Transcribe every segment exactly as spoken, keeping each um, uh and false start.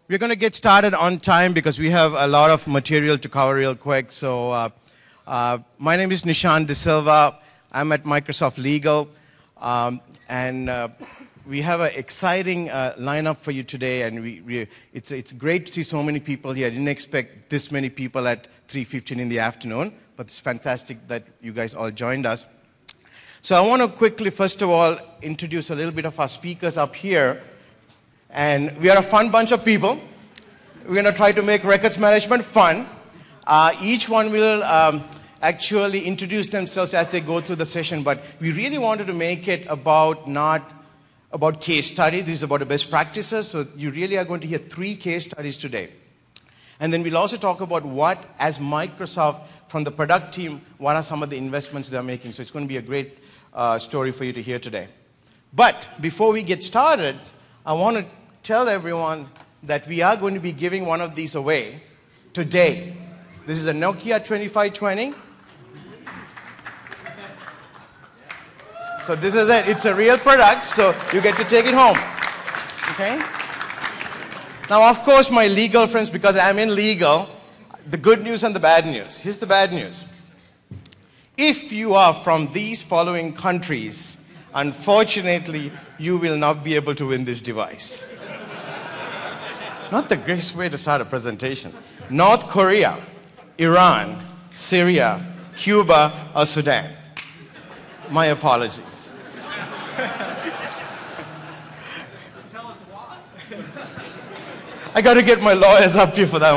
We're going to get started on time because we have a lot of material to cover real quick. So uh, uh, my name is Nishan De Silva. I'm at Microsoft Legal. Um, and uh, we have an exciting uh, lineup for you today. And we, we, it's, it's great to see so many people here. I didn't expect this many people at three fifteen in the afternoon. But it's fantastic that you guys all joined us. So I want to quickly, first of all, introduce a little bit of our speakers up here. And we are a fun bunch of people. We're going to try to make records management fun. Uh, each one will um, actually introduce themselves as they go through the session, but we really wanted to make it about not about case study. This is about the best practices, so you really are going to hear three case studies today. And then we'll also talk about what, as Microsoft, from the product team, what are some of the investments they're making. So it's going to be a great uh, story for you to hear today. But before we get started, I want to tell everyone that we are going to be giving one of these away today. This is a Nokia twenty-five twenty. So this is it. It's a real product, so you get to take it home. Okay? Now, of course, my legal friends, because I'm in legal, the good news and the bad news. Here's the bad news. If you are from these following countries, unfortunately, you will not be able to win this device. Not the greatest way to start a presentation. North Korea, Iran, Syria, Cuba, or Sudan. My apologies. Tell us why. I got to get my lawyers up here for that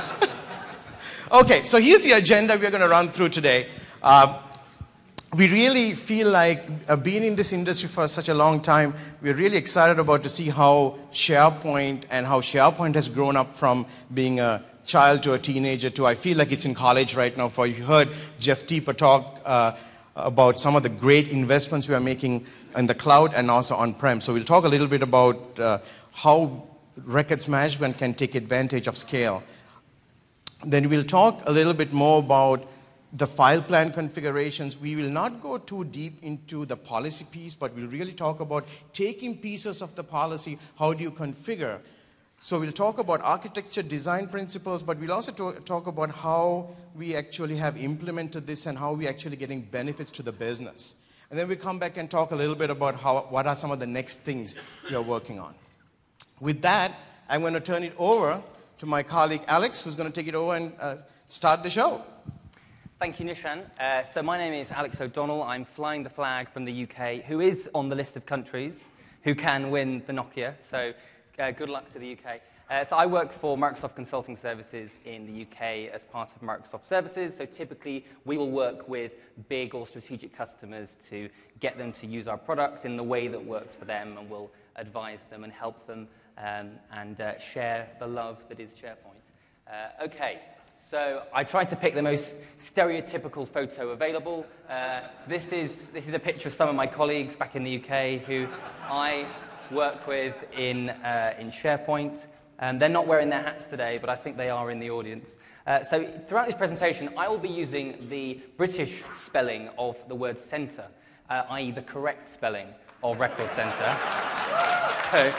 one. Okay, so here's the agenda we're going to run through today. Uh, We really feel like uh, being in this industry for such a long time, we're really excited about to see how SharePoint and how SharePoint has grown up from being a child to a teenager to I feel like it's in college right now. For you heard Jeff Teeper talk uh, about some of the great investments we are making in the cloud and also on-prem. So we'll talk a little bit about uh, how records management can take advantage of scale. Then we'll talk a little bit more about the file plan configurations. We will not go too deep into the policy piece, but we'll really talk about taking pieces of the policy, how do you configure. So we'll talk about architecture design principles, but we'll also talk about how we actually have implemented this and how we're actually getting benefits to the business. And then we come back and talk a little bit about how, what are some of the next things we are working on. With that, I'm going to turn it over to my colleague Alex, who's going to take it over and uh, start the show. Thank you, Nishan. Uh, so my name is Alex O'Donnell. I'm flying the flag from the U K, who is on the list of countries who can win the Nokia. So uh, good luck to the U K. Uh, so I work for Microsoft Consulting Services in the U K as part of Microsoft Services. So typically, we will work with big or strategic customers to get them to use our products in the way that works for them, and we'll advise them and help them um, and uh, share the love that is SharePoint. Uh, okay. So I tried to pick the most stereotypical photo available. Uh, this is this is a picture of some of my colleagues back in the U K who I work with in uh, in SharePoint. Um, they're not wearing their hats today, but I think they are in the audience. Uh, so throughout this presentation, I will be using the British spelling of the word centre, uh, that is the correct spelling of Record Centre. So,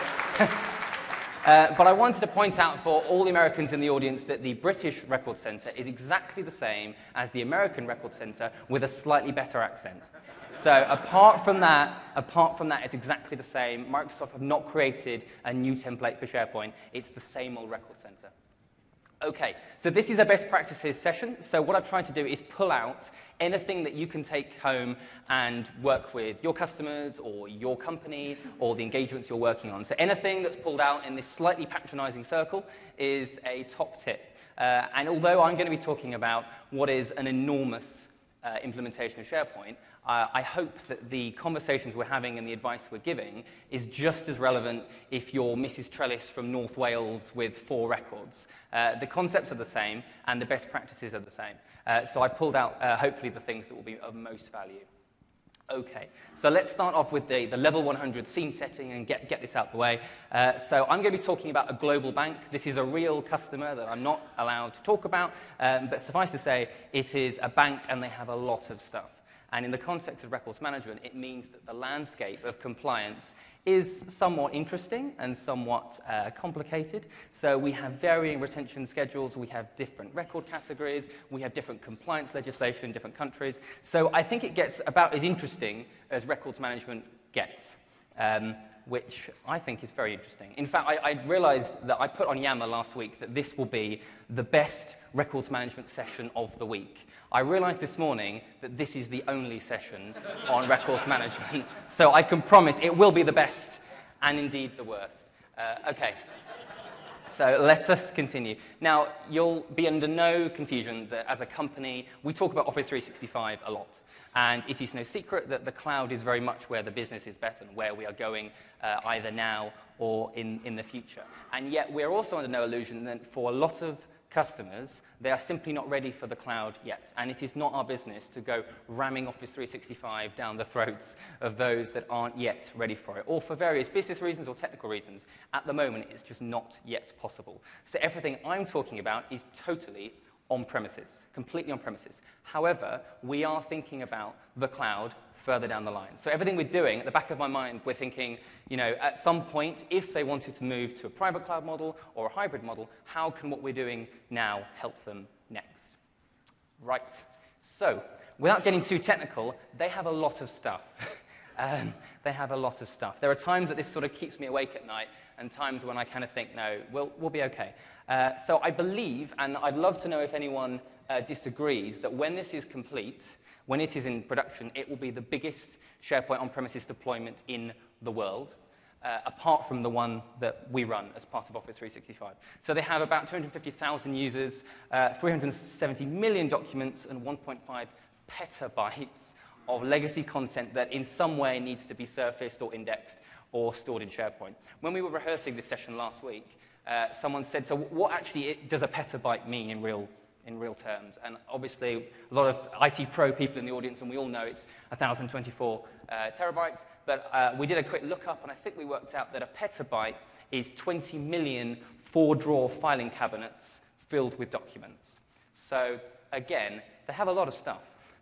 Uh, but I wanted to point out for all the Americans in the audience that the British Record Centre is exactly the same as the American Record Centre with a slightly better accent. So apart from that, apart from that, it's exactly the same. Microsoft have not created a new template for SharePoint. It's the same old Record Centre. Okay, so this is a best practices session. So what I've tried to do is pull out anything that you can take home and work with your customers or your company or the engagements you're working on. So anything that's pulled out in this slightly patronizing circle is a top tip. Uh, and although I'm going to be talking about what is an enormous uh, implementation of SharePoint, Uh, I hope that the conversations we're having and the advice we're giving is just as relevant if you're Missus Trellis from North Wales with four records. Uh, the concepts are the same, and the best practices are the same. Uh, so I pulled out, uh, hopefully, the things that will be of most value. Okay, so let's start off with the, the level one hundred scene setting and get, get this out the way. Uh, so I'm going to be talking about a global bank. This is a real customer that I'm not allowed to talk about, um, but suffice to say, it is a bank and they have a lot of stuff. And in the context of records management, it means that the landscape of compliance is somewhat interesting and somewhat uh, complicated. So we have varying retention schedules, we have different record categories, we have different compliance legislation in different countries. So I think it gets about as interesting as records management gets, um, which I think is very interesting. In fact, I, I realized that I put on Yammer last week that this will be the best records management session of the week. I realized this morning that this is the only session on records management, so I can promise it will be the best and indeed the worst. Uh, okay, so let us continue. Now, you'll be under no confusion that as a company, we talk about Office three sixty-five a lot. And it is no secret that the cloud is very much where the business is better and where we are going uh, either now or in, in the future. And yet we're also under no illusion that for a lot of customers, they are simply not ready for the cloud yet. And it is not our business to go ramming Office three sixty-five down the throats of those that aren't yet ready for it, or for various business reasons or technical reasons. At the moment, it's just not yet possible. So everything I'm talking about is totally on premises, completely on premises. However, we are thinking about the cloud further down the line. So everything we're doing, at the back of my mind, we're thinking, you know, at some point, if they wanted to move to a private cloud model or a hybrid model, how can what we're doing now help them next? Right. So without getting too technical, they have a lot of stuff. um, they have a lot of stuff. There are times that this sort of keeps me awake at night, and times when I kind of think, no, we'll, we'll be okay. Uh, so I believe, and I'd love to know if anyone uh, disagrees, that when this is complete, when it is in production, it will be the biggest SharePoint on-premises deployment in the world, uh, apart from the one that we run as part of Office three sixty-five. So they have about two hundred fifty thousand users, uh, three hundred seventy million documents, and one point five petabytes of legacy content that in some way needs to be surfaced or indexed or stored in SharePoint. When we were rehearsing this session last week, uh, someone said, so what actually it, does a petabyte mean in real in real terms? And obviously, a lot of I T pro people in the audience, and we all know it's one thousand twenty-four uh, terabytes, but uh, we did a quick lookup, and I think we worked out that a petabyte is twenty million four-drawer filing cabinets filled with documents. So again, they have a lot of stuff,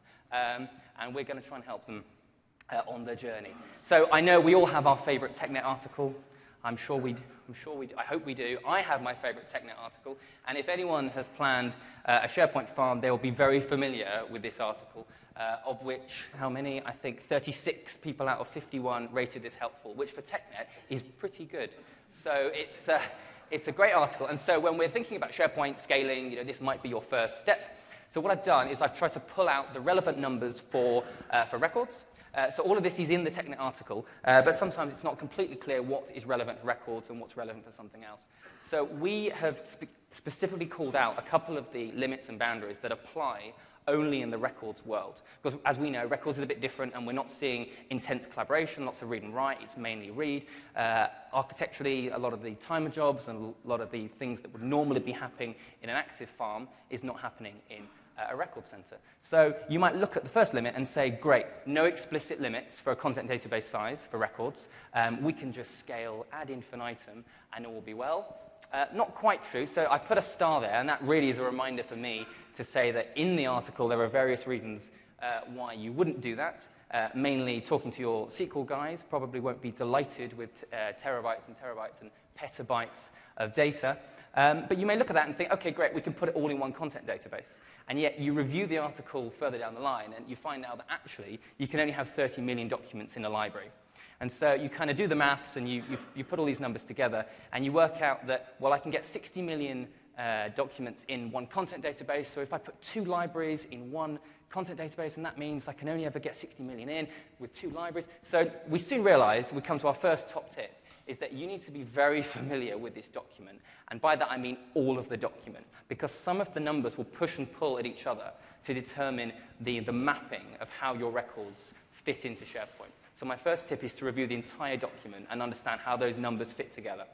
um, and we're going to try and help them uh, on their journey. So I know we all have our favorite TechNet article. I'm sure we I'm sure we do. I hope we do. I have my favorite TechNet article, and if anyone has planned uh, a SharePoint farm, they will be very familiar with this article, uh, of which, how many? I think thirty-six people out of fifty-one rated this helpful, which for TechNet is pretty good. So it's, uh, it's a great article, and so when we're thinking about SharePoint scaling, you know, this might be your first step. So what I've done is I've tried to pull out the relevant numbers for, uh, for records. Uh, so all of this is in the TechNet article, uh, but sometimes it's not completely clear what is relevant for records and what's relevant for something else. So we have spe specifically called out a couple of the limits and boundaries that apply only in the records world. Because as we know, records is a bit different, and we're not seeing intense collaboration, lots of read and write. It's mainly read. Uh, architecturally, a lot of the timer jobs and a lot of the things that would normally be happening in an active farm is not happening in a record center. So you might look at the first limit and say, great, no explicit limits for a content database size for records. Um, we can just scale ad infinitum and it will be well. Uh, not quite true. So I put a star there, and that really is a reminder for me to say that in the article there are various reasons uh, why you wouldn't do that. Uh, mainly talking to your S Q L guys probably won't be delighted with uh, terabytes and terabytes and petabytes of data. Um, but you may look at that and think, okay, great, we can put it all in one content database. And yet you review the article further down the line, and you find out that actually you can only have thirty million documents in a library. And so you kind of do the maths, and you, you, you put all these numbers together, and you work out that, well, I can get sixty million uh, documents in one content database, so if I put two libraries in one content database, and that means I can only ever get sixty million in with two libraries. So we soon realize, we come to our first top tip, is that you need to be very familiar with this document. And by that I mean all of the document, because some of the numbers will push and pull at each other to determine the, the mapping of how your records fit into SharePoint. So my first tip is to review the entire document and understand how those numbers fit together.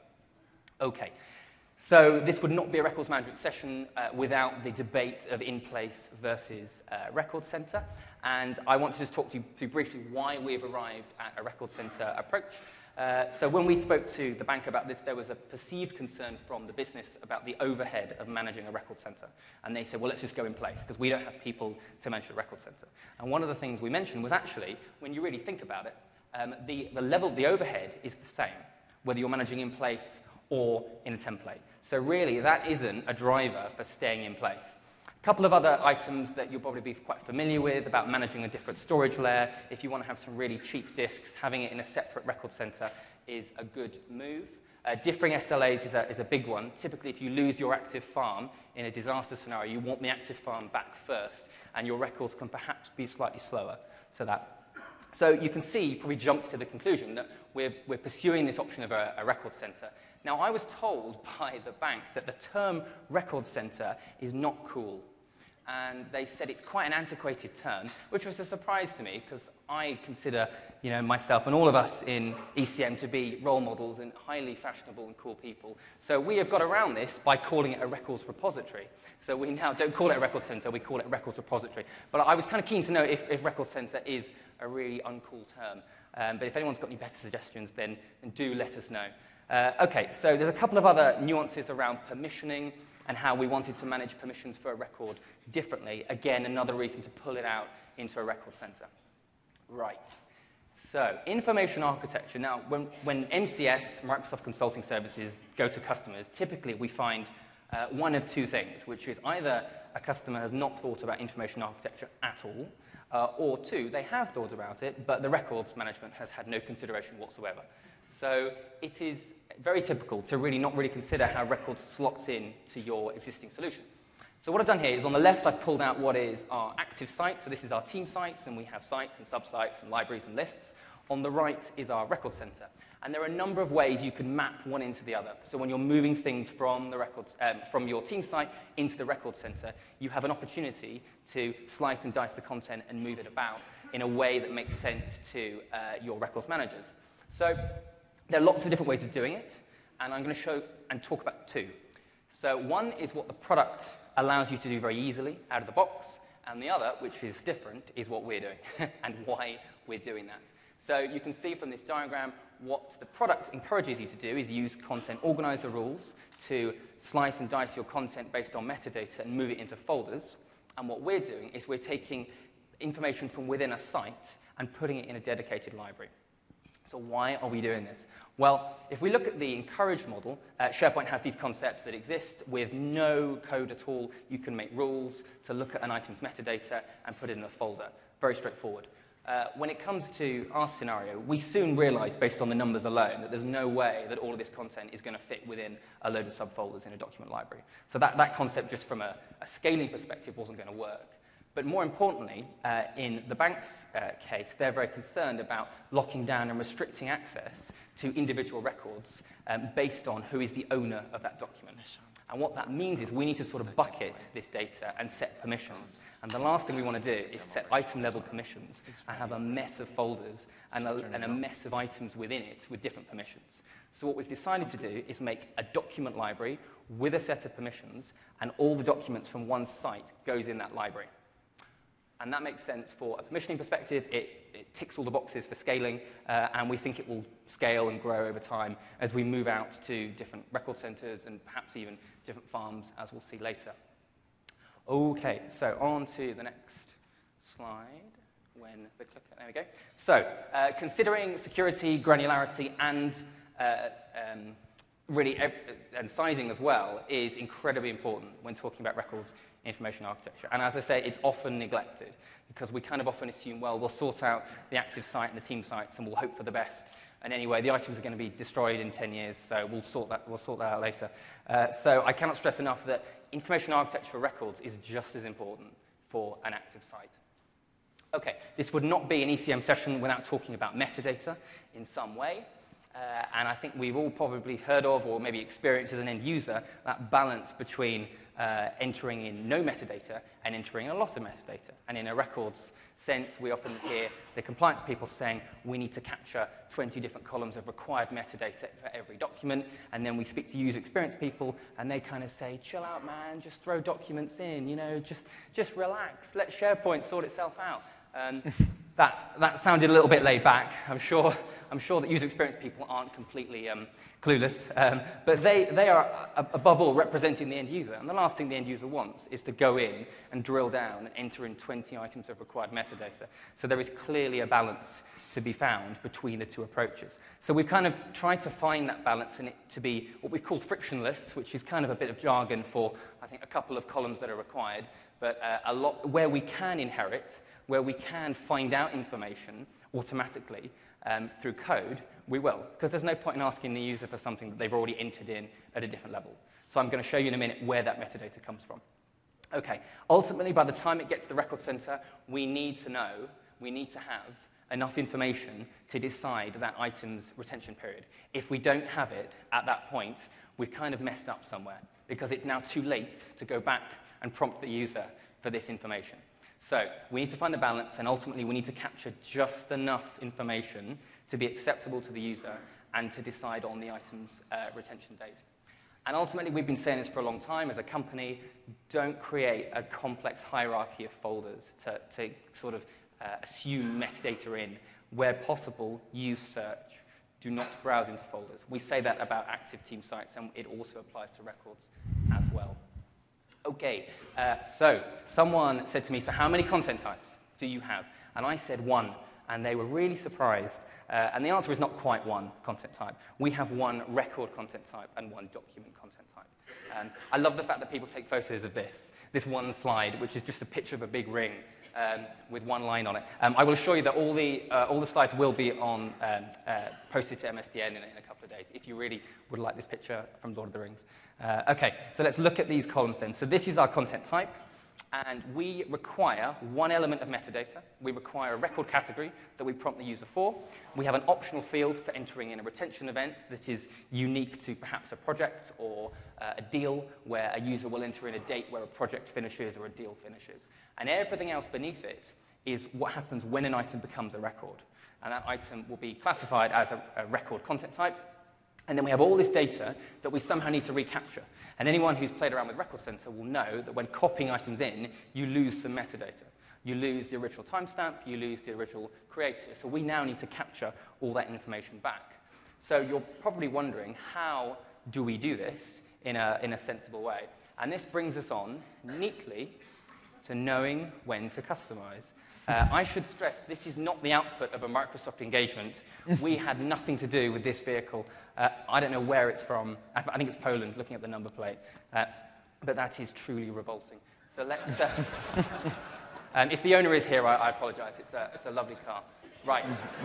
Okay, so this would not be a records management session uh, without the debate of in-place versus uh, record center. And I want to just talk to you through briefly why we've arrived at a record center approach. Uh, so when we spoke to the bank about this, there was a perceived concern from the business about the overhead of managing a record center. And they said, well, let's just go in place, because we don't have people to manage the record center. And one of the things we mentioned was actually, when you really think about it, um, the, the level, the overhead is the same, whether you're managing in place or in a template. So really, that isn't a driver for staying in place. A couple of other items that you'll probably be quite familiar with about managing a different storage layer. If you want to have some really cheap disks, having it in a separate record center is a good move. Uh, differing S L As is a, is a big one. Typically, if you lose your active farm in a disaster scenario, you want the active farm back first, and your records can perhaps be slightly slower to that. So you can see, you probably jumped to the conclusion that we're, we're pursuing this option of a, a record center. Now, I was told by the bank that the term record center is not cool. And they said it's quite an antiquated term, which was a surprise to me, because I consider, you know, myself and all of us in E C M to be role models and highly fashionable and cool people. So we have got around this by calling it a records repository. So we now don't call it a record center, we call it a records repository. But I was kind of keen to know if, if record center is a really uncool term. Um, but if anyone's got any better suggestions, then, then do let us know. Uh, okay, so there's a couple of other nuances around permissioning and how we wanted to manage permissions for a record differently. Again, another reason to pull it out into a record center. Right. So, information architecture. Now, when, when M C S, Microsoft Consulting Services, go to customers, typically we find uh, one of two things, which is either a customer has not thought about information architecture at all, uh, or two, they have thought about it, but the records management has had no consideration whatsoever. So it is very typical to really not really consider how records slots in to your existing solution. So what I've done here is on the left, I've pulled out what is our active site. So this is our team sites, and we have sites and sub-sites and libraries and lists. On the right is our record center. And there are a number of ways you can map one into the other. So when you're moving things from, the records, um, from your team site into the record center, you have an opportunity to slice and dice the content and move it about in a way that makes sense to uh, your records managers. So there are lots of different ways of doing it, and I'm going to show and talk about two. So one is what the product allows you to do very easily out of the box, and the other, which is different, is what we're doing and why we're doing that. So you can see from this diagram what the product encourages you to do is use content organizer rules to slice and dice your content based on metadata and move it into folders. And what we're doing is we're taking information from within a site and putting it in a dedicated library. So why are we doing this? Well, if we look at the encourage model, uh, SharePoint has these concepts that exist with no code at all. You can make rules to look at an item's metadata and put it in a folder. Very straightforward. Uh, when it comes to our scenario, we soon realized, based on the numbers alone, that there's no way that all of this content is going to fit within a load of subfolders in a document library. So that, that concept, just from a, a scaling perspective, wasn't going to work. But more importantly, uh, in the bank's uh, case, they're very concerned about locking down and restricting access to individual records um, based on who is the owner of that document. And what that means is we need to sort of bucket this data and set permissions. And the last thing we want to do is set item-level permissions and have a mess of folders and a, and a mess of items within it with different permissions. So what we've decided to do is make a document library with a set of permissions, and all the documents from one site goes in that library. And that makes sense for a permissioning perspective. It, it ticks all the boxes for scaling, uh, and we think it will scale and grow over time as we move out to different record centers and perhaps even different farms, as we'll see later. Okay, so on to the next slide. When the clicker, there we go. So, uh, considering security, granularity, and uh, um, really and sizing as well is incredibly important when talking about records information architecture. And as I say, it's often neglected because we kind of often assume, well, we'll sort out the active site and the team sites and we'll hope for the best. And anyway, the items are going to be destroyed in ten years, so we'll sort that, we'll sort that out later. Uh, so I cannot stress enough that information architecture for records is just as important for an active site. Okay, this would not be an E C M session without talking about metadata in some way. Uh, and I think we've all probably heard of, or maybe experienced as an end user, that balance between uh, entering in no metadata and entering in a lot of metadata. And in a records sense, we often hear the compliance people saying, we need to capture twenty different columns of required metadata for every document. And then we speak to user experience people, and they kind of say, chill out, man, just throw documents in, you know, just, just relax, let SharePoint sort itself out. Um, that, that sounded a little bit laid back. I'm sure, I'm sure that user experience people aren't completely um, clueless, um, but they, they are, uh, above all, representing the end user. And the last thing the end user wants is to go in and drill down and enter in twenty items of required metadata. So there is clearly a balance to be found between the two approaches. So we've kind of tried to find that balance and it to be what we call frictionless, which is kind of a bit of jargon for, I think, a couple of columns that are required, but uh, a lot where we can inherit, where we can find out information automatically um, through code, we will, because there's no point in asking the user for something that they've already entered in at a different level. So I'm going to show you in a minute where that metadata comes from. Okay, ultimately, by the time it gets to the record center, we need to know, we need to have enough information to decide that item's retention period. If we don't have it at that point, we've kind of messed up somewhere, because it's now too late to go back and prompt the user for this information. So we need to find the balance, and ultimately we need to capture just enough information to be acceptable to the user and to decide on the item's uh, retention date. And ultimately, we've been saying this for a long time as a company, don't create a complex hierarchy of folders to, to sort of uh, assume metadata in. Where possible, use search. Do not browse into folders. We say that about active team sites, and it also applies to records as well. Okay, uh, so someone said to me, so how many content types do you have? And I said one, and they were really surprised. Uh, and the answer is not quite one content type. We have one record content type and one document content type. Um, I love the fact that people take photos of this, this one slide, which is just a picture of a big ring um, with one line on it. Um, I will assure you that all the, uh, all the slides will be on, um, uh, posted to M S D N in, in a couple of days, if you really would like this picture from Lord of the Rings. Uh, okay, so let's look at these columns then. So this is our content type. And we require one element of metadata. We require a record category that we prompt the user for. We have an optional field for entering in a retention event that is unique to perhaps a project or uh, a deal where a user will enter in a date where a project finishes or a deal finishes. And everything else beneath it is what happens when an item becomes a record. And that item will be classified as a, a record content type. And then we have all this data that we somehow need to recapture. And anyone who's played around with Record Center will know that when copying items in, you lose some metadata. You lose the original timestamp, you lose the original creator. So we now need to capture all that information back. So you're probably wondering, how do we do this in a, in a sensible way? And this brings us on neatly to knowing when to customize. Uh, I should stress, this is not the output of a Microsoft engagement. We had nothing to do with this vehicle. Uh, I don't know where it's from. I, I think it's Poland, looking at the number plate. Uh, but that is truly revolting. So let's... Uh, um, if the owner is here, I, I apologize. It's a, it's a lovely car. Right.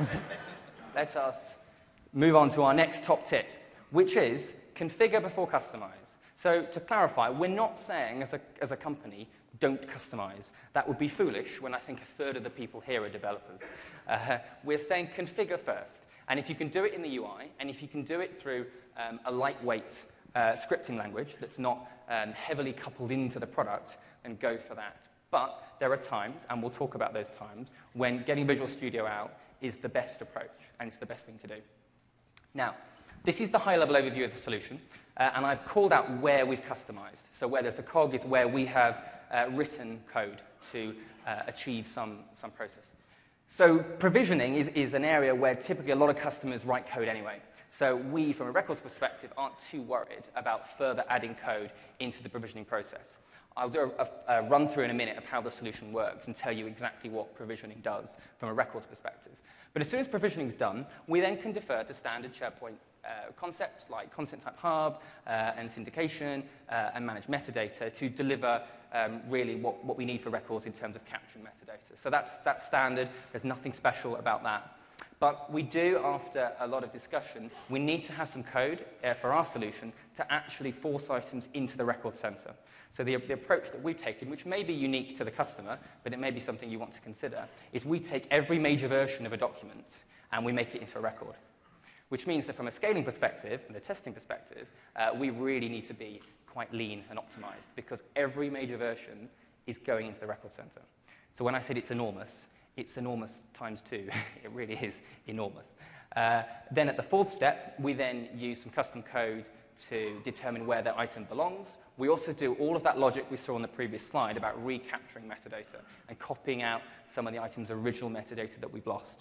Let us move on to our next top tip, which is configure before customize. So to clarify, we're not saying as a, as a company, don't customize. That would be foolish when I think a third of the people here are developers. Uh, we're saying configure first. And if you can do it in the U I, and if you can do it through um, a lightweight uh, scripting language that's not um, heavily coupled into the product, then go for that. But there are times, and we'll talk about those times, when getting Visual Studio out is the best approach, and it's the best thing to do. Now, this is the high-level overview of the solution, uh, and I've called out where we've customized. So where there's a cog is where we have uh, written code to uh, achieve some, some process. So provisioning is, is an area where typically a lot of customers write code anyway. So we, from a records perspective, aren't too worried about further adding code into the provisioning process. I'll do a, a, a run through in a minute of how the solution works and tell you exactly what provisioning does from a records perspective. But as soon as provisioning is done, we then can defer to standard SharePoint uh, concepts like Content Type Hub uh, and syndication uh, and manage metadata to deliver um, really what, what we need for records in terms of capturing metadata. So that's, that's standard. There's nothing special about that. But we do, after a lot of discussion, we need to have some code uh, for our solution to actually force items into the record center. So the, the approach that we've taken, which may be unique to the customer, but it may be something you want to consider, is we take every major version of a document and we make it into a record. Which means that from a scaling perspective and a testing perspective, uh, we really need to be quite lean and optimized because every major version is going into the record center. So when I said it's enormous, it's enormous times two. It really is enormous. Uh, then at the fourth step, we then use some custom code to determine where the item belongs. We also do all of that logic we saw on the previous slide about recapturing metadata and copying out some of the item's original metadata that we've lost.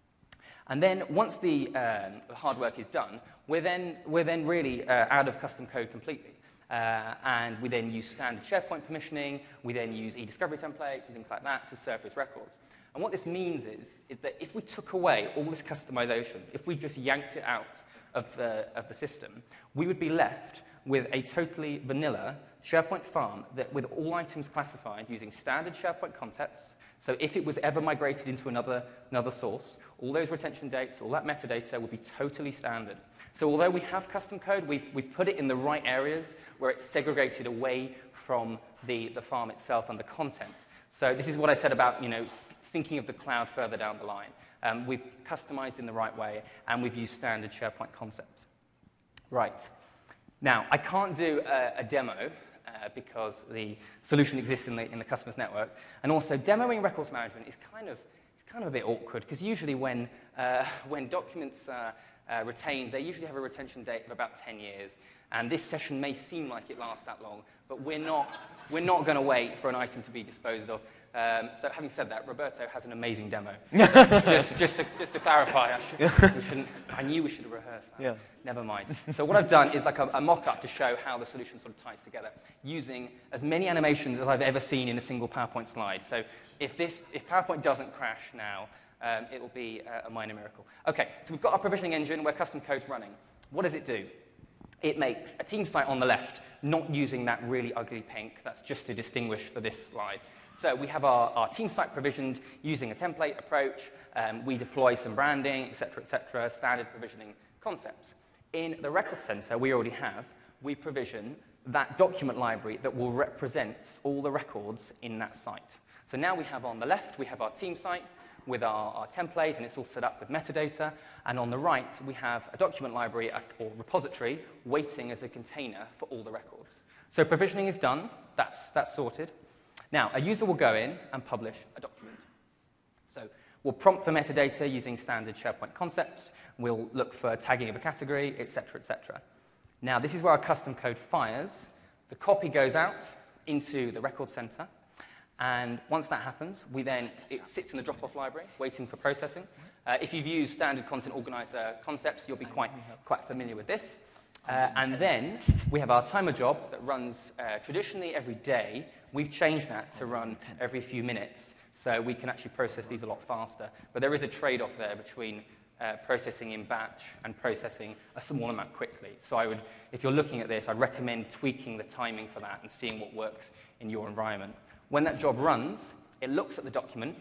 And then once the, um, the hard work is done, we're then, we're then really uh, out of custom code completely. Uh, and we then use standard SharePoint permissioning. We then use e-discovery templates and things like that to surface records. And what this means is, is that if we took away all this customization, if we just yanked it out of the, of the system, we would be left with a totally vanilla SharePoint farm that with all items classified using standard SharePoint concepts. So if it was ever migrated into another, another source, all those retention dates, all that metadata would be totally standard. So although we have custom code, we've, we've put it in the right areas where it's segregated away from the, the farm itself and the content. So this is what I said about, you know, thinking of the cloud further down the line. Um, we've customized in the right way, and we've used standard SharePoint concepts. Right. Now, I can't do a, a demo uh, because the solution exists in the, in the customer's network. And also, demoing records management is kind of, it's kind of a bit awkward, because usually when, uh, when documents are uh, retained, they usually have a retention date of about ten years. And this session may seem like it lasts that long, but we're not, we're not going to wait for an item to be disposed of. Um, so having said that, Roberto has an amazing demo. just, just, to, just to clarify, I, should, we shouldn't, I knew we should have rehearsed that. Yeah. Never mind. So what I've done is like a, a mock-up to show how the solution sort of ties together, using as many animations as I've ever seen in a single PowerPoint slide. So if, this, if PowerPoint doesn't crash now, um, it will be a, a minor miracle. OK, so we've got our provisioning engine where custom code's running. What does it do? It makes a team site on the left, not using that really ugly pink. That's just to distinguish for this slide. So we have our, our team site provisioned using a template approach. Um, we deploy some branding, et cetera, et cetera, standard provisioning concepts. In the record center we already have, we provision that document library that will represent all the records in that site. So now we have on the left, we have our team site with our, our template, and it's all set up with metadata. And on the right, we have a document library or repository waiting as a container for all the records. So provisioning is done. That's, that's sorted. Now, a user will go in and publish a document. So we'll prompt for metadata using standard SharePoint concepts. We'll look for tagging of a category, et cetera, et cetera. Now, this is where our custom code fires. The copy goes out into the record center. And once that happens, we then, it sits in the drop-off library, waiting for processing. Uh, if you've used standard content organizer concepts, you'll be quite, quite familiar with this. Uh, and then we have our timer job that runs uh, traditionally every day. We've changed that to run every few minutes, so we can actually process these a lot faster. But there is a trade-off there between uh, processing in batch and processing a small amount quickly. So I would, if you're looking at this, I'd recommend tweaking the timing for that and seeing what works in your environment. When that job runs, it looks at the document,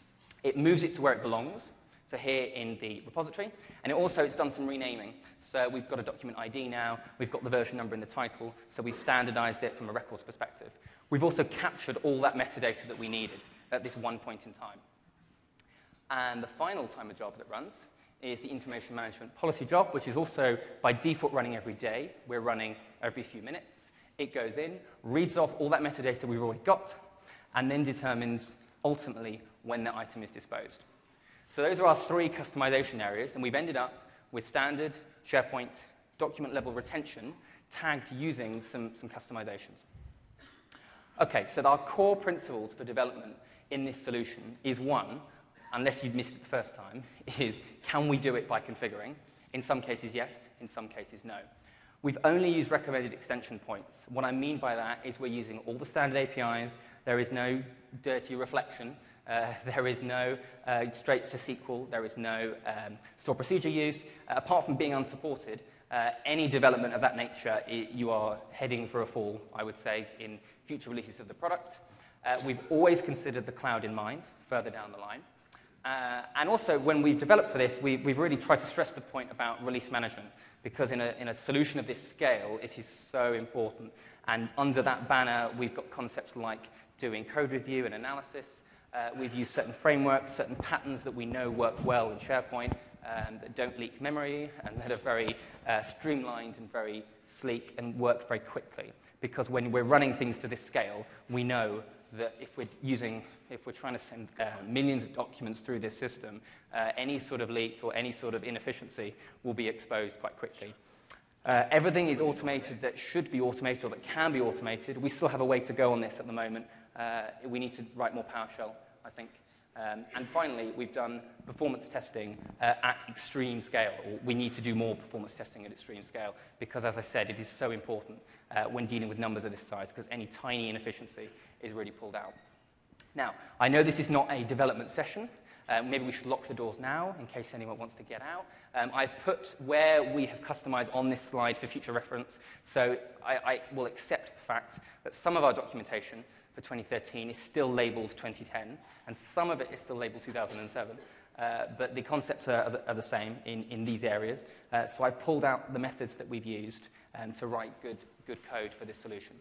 it moves it to where it belongs, so here in the repository, and it also, it's done some renaming. So we've got a document I D now, we've got the version number in the title, so we standardized it from a records perspective. We've also captured all that metadata that we needed at this one point in time. And the final timer job that runs is the information management policy job, which is also by default running every day. We're running every few minutes. It goes in, reads off all that metadata we've already got, and then determines ultimately when the item is disposed. So those are our three customization areas, and we've ended up with standard SharePoint document level retention tagged using some, some customizations. Okay, so our core principles for development in this solution is one, unless you've missed it the first time, is can we do it by configuring? In some cases, yes. In some cases, no. We've only used recommended extension points. What I mean by that is we're using all the standard A P Is. There is no dirty reflection. Uh, there is no uh, straight to S Q L. There is no um, store procedure use. Uh, apart from being unsupported, uh, any development of that nature, it, you are heading for a fall, I would say, in future releases of the product. Uh, we've always considered the cloud in mind, further down the line. Uh, and also, when we've developed for this, we, we've really tried to stress the point about release management, because in a, in a solution of this scale, it is so important. And under that banner, we've got concepts like doing code review and analysis. Uh, we've used certain frameworks, certain patterns that we know work well in SharePoint, um, that don't leak memory, and that are very uh, streamlined and very sleek and work very quickly. Because when we're running things to this scale, we know that if we're using, if we're trying to send uh, millions of documents through this system, uh, any sort of leak or any sort of inefficiency will be exposed quite quickly. Uh, everything is automated that should be automated or that can be automated. We still have a way to go on this at the moment. Uh, we need to write more PowerShell, I think. Um, and finally, we've done performance testing uh, at extreme scale. We need to do more performance testing at extreme scale because, as I said, it is so important uh, when dealing with numbers of this size because any tiny inefficiency is really pulled out. Now, I know this is not a development session. Uh, maybe we should lock the doors now in case anyone wants to get out. Um, I've put where we have customized on this slide for future reference, so I, I will accept the fact that some of our documentation for twenty thirteen is still labeled twenty ten, and some of it is still labeled two thousand seven, uh, but the concepts are, are, the, are the same in, in these areas. Uh, so I've pulled out the methods that we've used um, to write good, good code for this solution.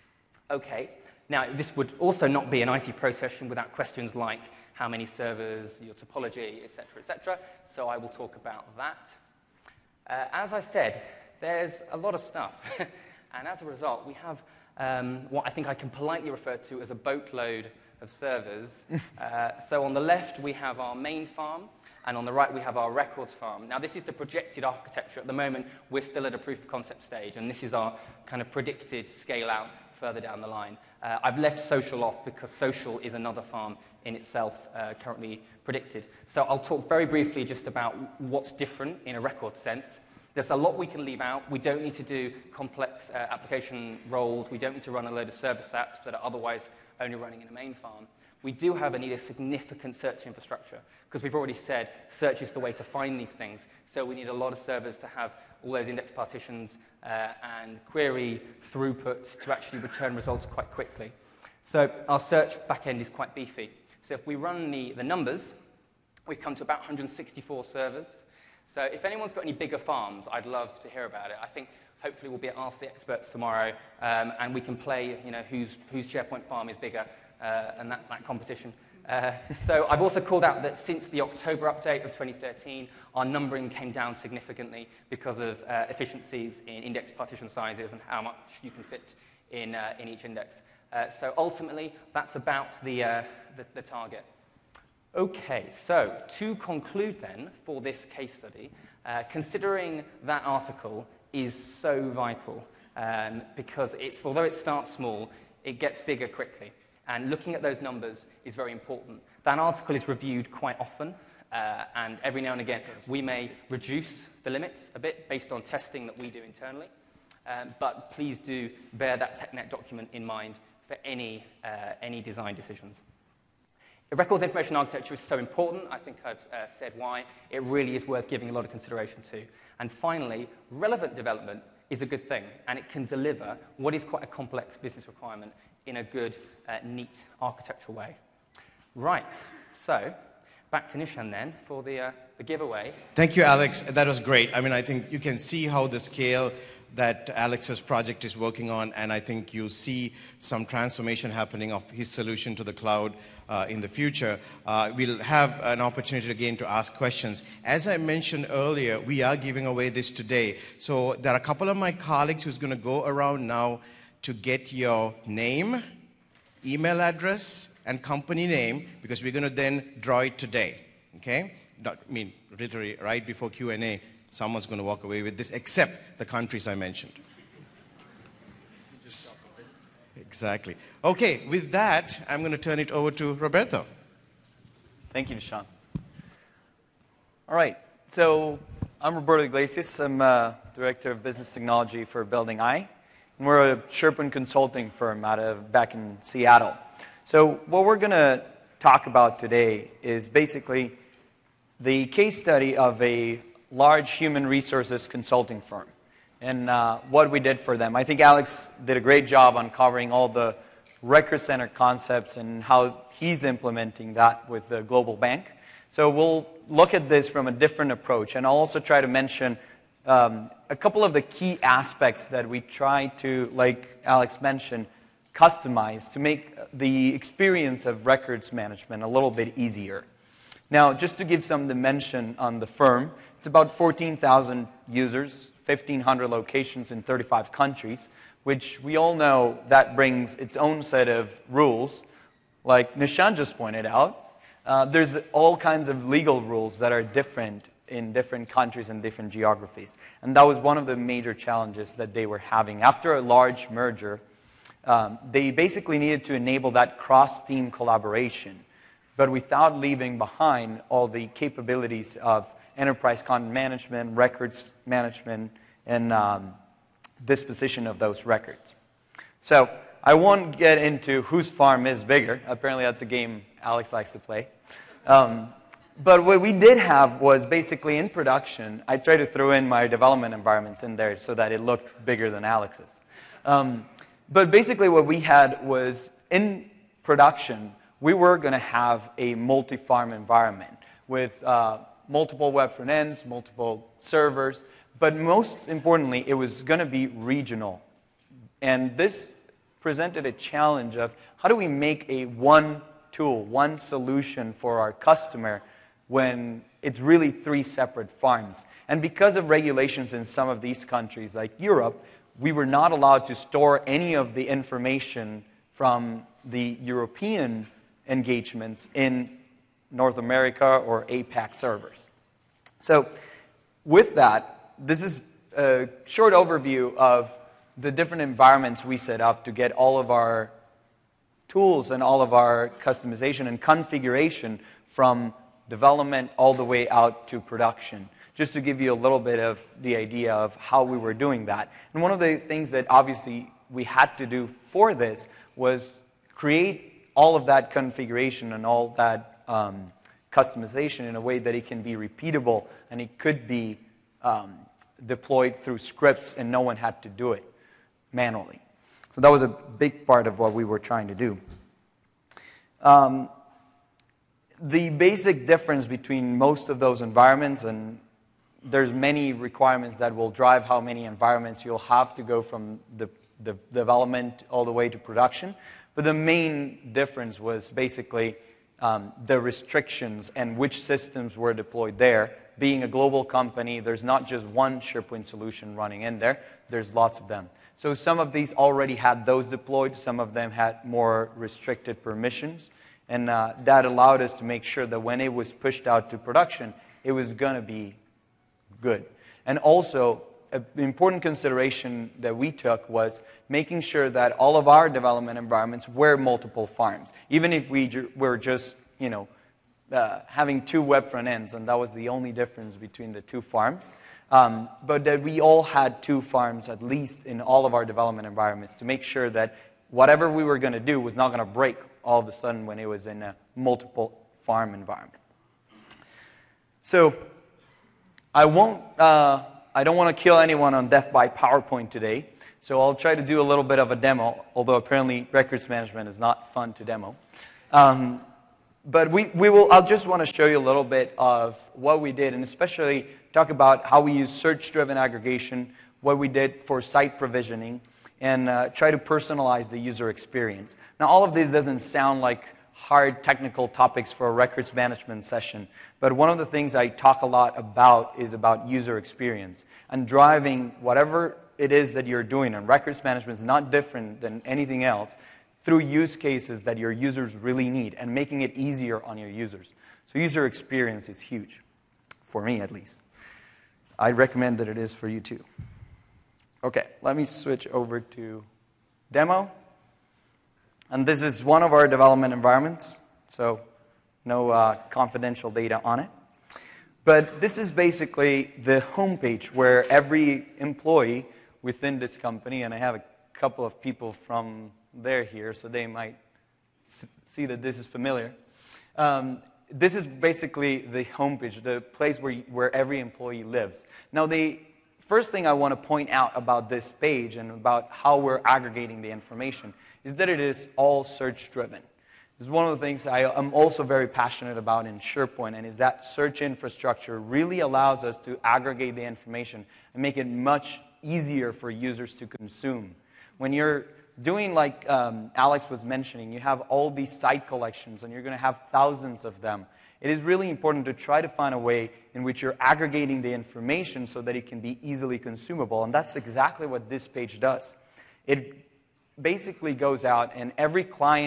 Okay, now this would also not be an I T Pro session without questions like how many servers, your topology, et cetera, et cetera. So I will talk about that. Uh, as I said, there's a lot of stuff. And as a result, we have um, what I think I can politely refer to as a boatload of servers. uh, so on the left, we have our main farm. And on the right, we have our records farm. Now, this is the projected architecture. At the moment, we're still at a proof of concept stage. And this is our kind of predicted scale out further down the line. Uh, I've left social off because social is another farm in itself uh, currently predicted. So I'll talk very briefly just about what's different in a record sense. There's a lot we can leave out. We don't need to do complex uh, application roles. We don't need to run a load of service apps that are otherwise only running in a main farm. We do, however, need a significant search infrastructure because we've already said search is the way to find these things. So we need a lot of servers to have all those index partitions uh, and query throughput to actually return results quite quickly. So our search backend is quite beefy. So if we run the, the numbers, we come to about one hundred sixty-four servers. So if anyone's got any bigger farms, I'd love to hear about it. I think hopefully we'll be at Ask the Experts tomorrow, um, and we can play, you know, whose whose SharePoint farm is bigger, uh, and that, that competition. Uh, so I've also called out that since the October update of twenty thirteen, our numbering came down significantly because of uh, efficiencies in index partition sizes and how much you can fit in, uh, in each index. Uh, so ultimately, that's about the, uh, the, the target. Okay, so to conclude then for this case study, uh, considering that article is so vital um, because it's, although it starts small, it gets bigger quickly. And looking at those numbers is very important. That article is reviewed quite often, uh, and every now and again we may reduce the limits a bit based on testing that we do internally. Um, but please do bear that TechNet document in mind for any, uh, any design decisions. The record information architecture is so important. I think I've uh, said why. It really is worth giving a lot of consideration to. And finally, relevant development is a good thing, and it can deliver what is quite a complex business requirement in a good, uh, neat architectural way. Right, so back to Nishan then for the, uh, the giveaway. Thank you, Alex. That was great. I mean, I think you can see how the scale that Alex's project is working on, and I think you see some transformation happening of his solution to the cloud uh, in the future. Uh, we'll have an opportunity again to ask questions. As I mentioned earlier, we are giving away this today. So there are a couple of my colleagues who's going to go around now to get your name, email address, and company name, because we're going to then draw it today, okay? Not, I mean, literally right before Q and A, someone's going to walk away with this, except the countries I mentioned. Exactly. Okay, with that, I'm going to turn it over to Roberto. Thank you, Nishan. All right, so I'm Roberto Iglesias. I'm uh, Director of Business Technology for Building I. And we're a SharePoint consulting firm out of back in Seattle. So what we're going to talk about today is basically the case study of a large human resources consulting firm and uh, what we did for them. I think Alex did a great job on covering all the record center concepts and how he's implementing that with the global bank. So we'll look at this from a different approach, and I'll also try to mention um, a couple of the key aspects that we try to, like Alex mentioned, customize to make the experience of records management a little bit easier. Now, just to give some dimension on the firm, it's about fourteen thousand users, fifteen hundred locations in thirty-five countries, which we all know that brings its own set of rules like Nishant just pointed out, uh, there's all kinds of legal rules that are different in different countries and different geographies. And that was one of the major challenges that they were having. After a large merger, um, they basically needed to enable that cross-team collaboration, but without leaving behind all the capabilities of enterprise content management, records management, and um, disposition of those records. So I won't get into whose farm is bigger. Apparently that's a game Alex likes to play. Um, but what we did have was basically in production, I tried to throw in my development environments in there so that it looked bigger than Alex's. Um, but basically what we had was in production, we were going to have a multi-farm environment with uh, multiple web front ends, multiple servers, but most importantly, it was going to be regional. And this presented a challenge of how do we make a one tool, one solution for our customer when it's really three separate farms. And because of regulations in some of these countries, like Europe, we were not allowed to store any of the information from the European engagements in North America or APAC servers. So with that, this is a short overview of the different environments we set up to get all of our tools and all of our customization and configuration from development all the way out to production, just to give you a little bit of the idea of how we were doing that. And one of the things that obviously we had to do for this was create all of that configuration and all that um, customization in a way that it can be repeatable and it could be um, deployed through scripts and no one had to do it manually. So that was a big part of what we were trying to do. Um, the basic difference between most of those environments, and there's many requirements that will drive how many environments you'll have to go from the, the development all the way to production. But the main difference was basically um, the restrictions and which systems were deployed there. Being a global company, there's not just one SharePoint solution running in there. There's lots of them. So some of these already had those deployed. Some of them had more restricted permissions. And uh, that allowed us to make sure that when it was pushed out to production, it was going to be good. And also, an important consideration that we took was making sure that all of our development environments were multiple farms. Even if we ju- were just, you know, uh, having two web front ends, and that was the only difference between the two farms. Um, but that we all had two farms, at least in all of our development environments, to make sure that whatever we were going to do was not going to break all of a sudden when it was in a multiple farm environment. So I won't, uh, I don't want to kill anyone on death by PowerPoint today, so I'll try to do a little bit of a demo, although apparently records management is not fun to demo. Um, but we, we will, I'll just want to show you a little bit of what we did, and especially talk about how we use search-driven aggregation, what we did for site provisioning, and uh, try to personalize the user experience. Now, all of this doesn't sound like hard technical topics for a records management session, but one of the things I talk a lot about is about user experience and driving whatever it is that you're doing. And records management is not different than anything else through use cases that your users really need and making it easier on your users. So user experience is huge, for me at least. I recommend that it is for you too. Okay, let me switch over to demo. And this is one of our development environments, so no uh, confidential data on it. But this is basically the homepage where every employee within this company, and I have a couple of people from there here, so they might see that this is familiar. Um, this is basically the homepage, the place where, where every employee lives. Now, the first thing I want to point out about this page and about how we're aggregating the information is that it is all search-driven. This is one of the things I am also very passionate about in SharePoint, and is that search infrastructure really allows us to aggregate the information and make it much easier for users to consume. When you're doing like um, Alex was mentioning, you have all these site collections, and you're going to have thousands of them. It is really important to try to find a way in which you're aggregating the information so that it can be easily consumable, and that's exactly what this page does. It basically goes out, and every client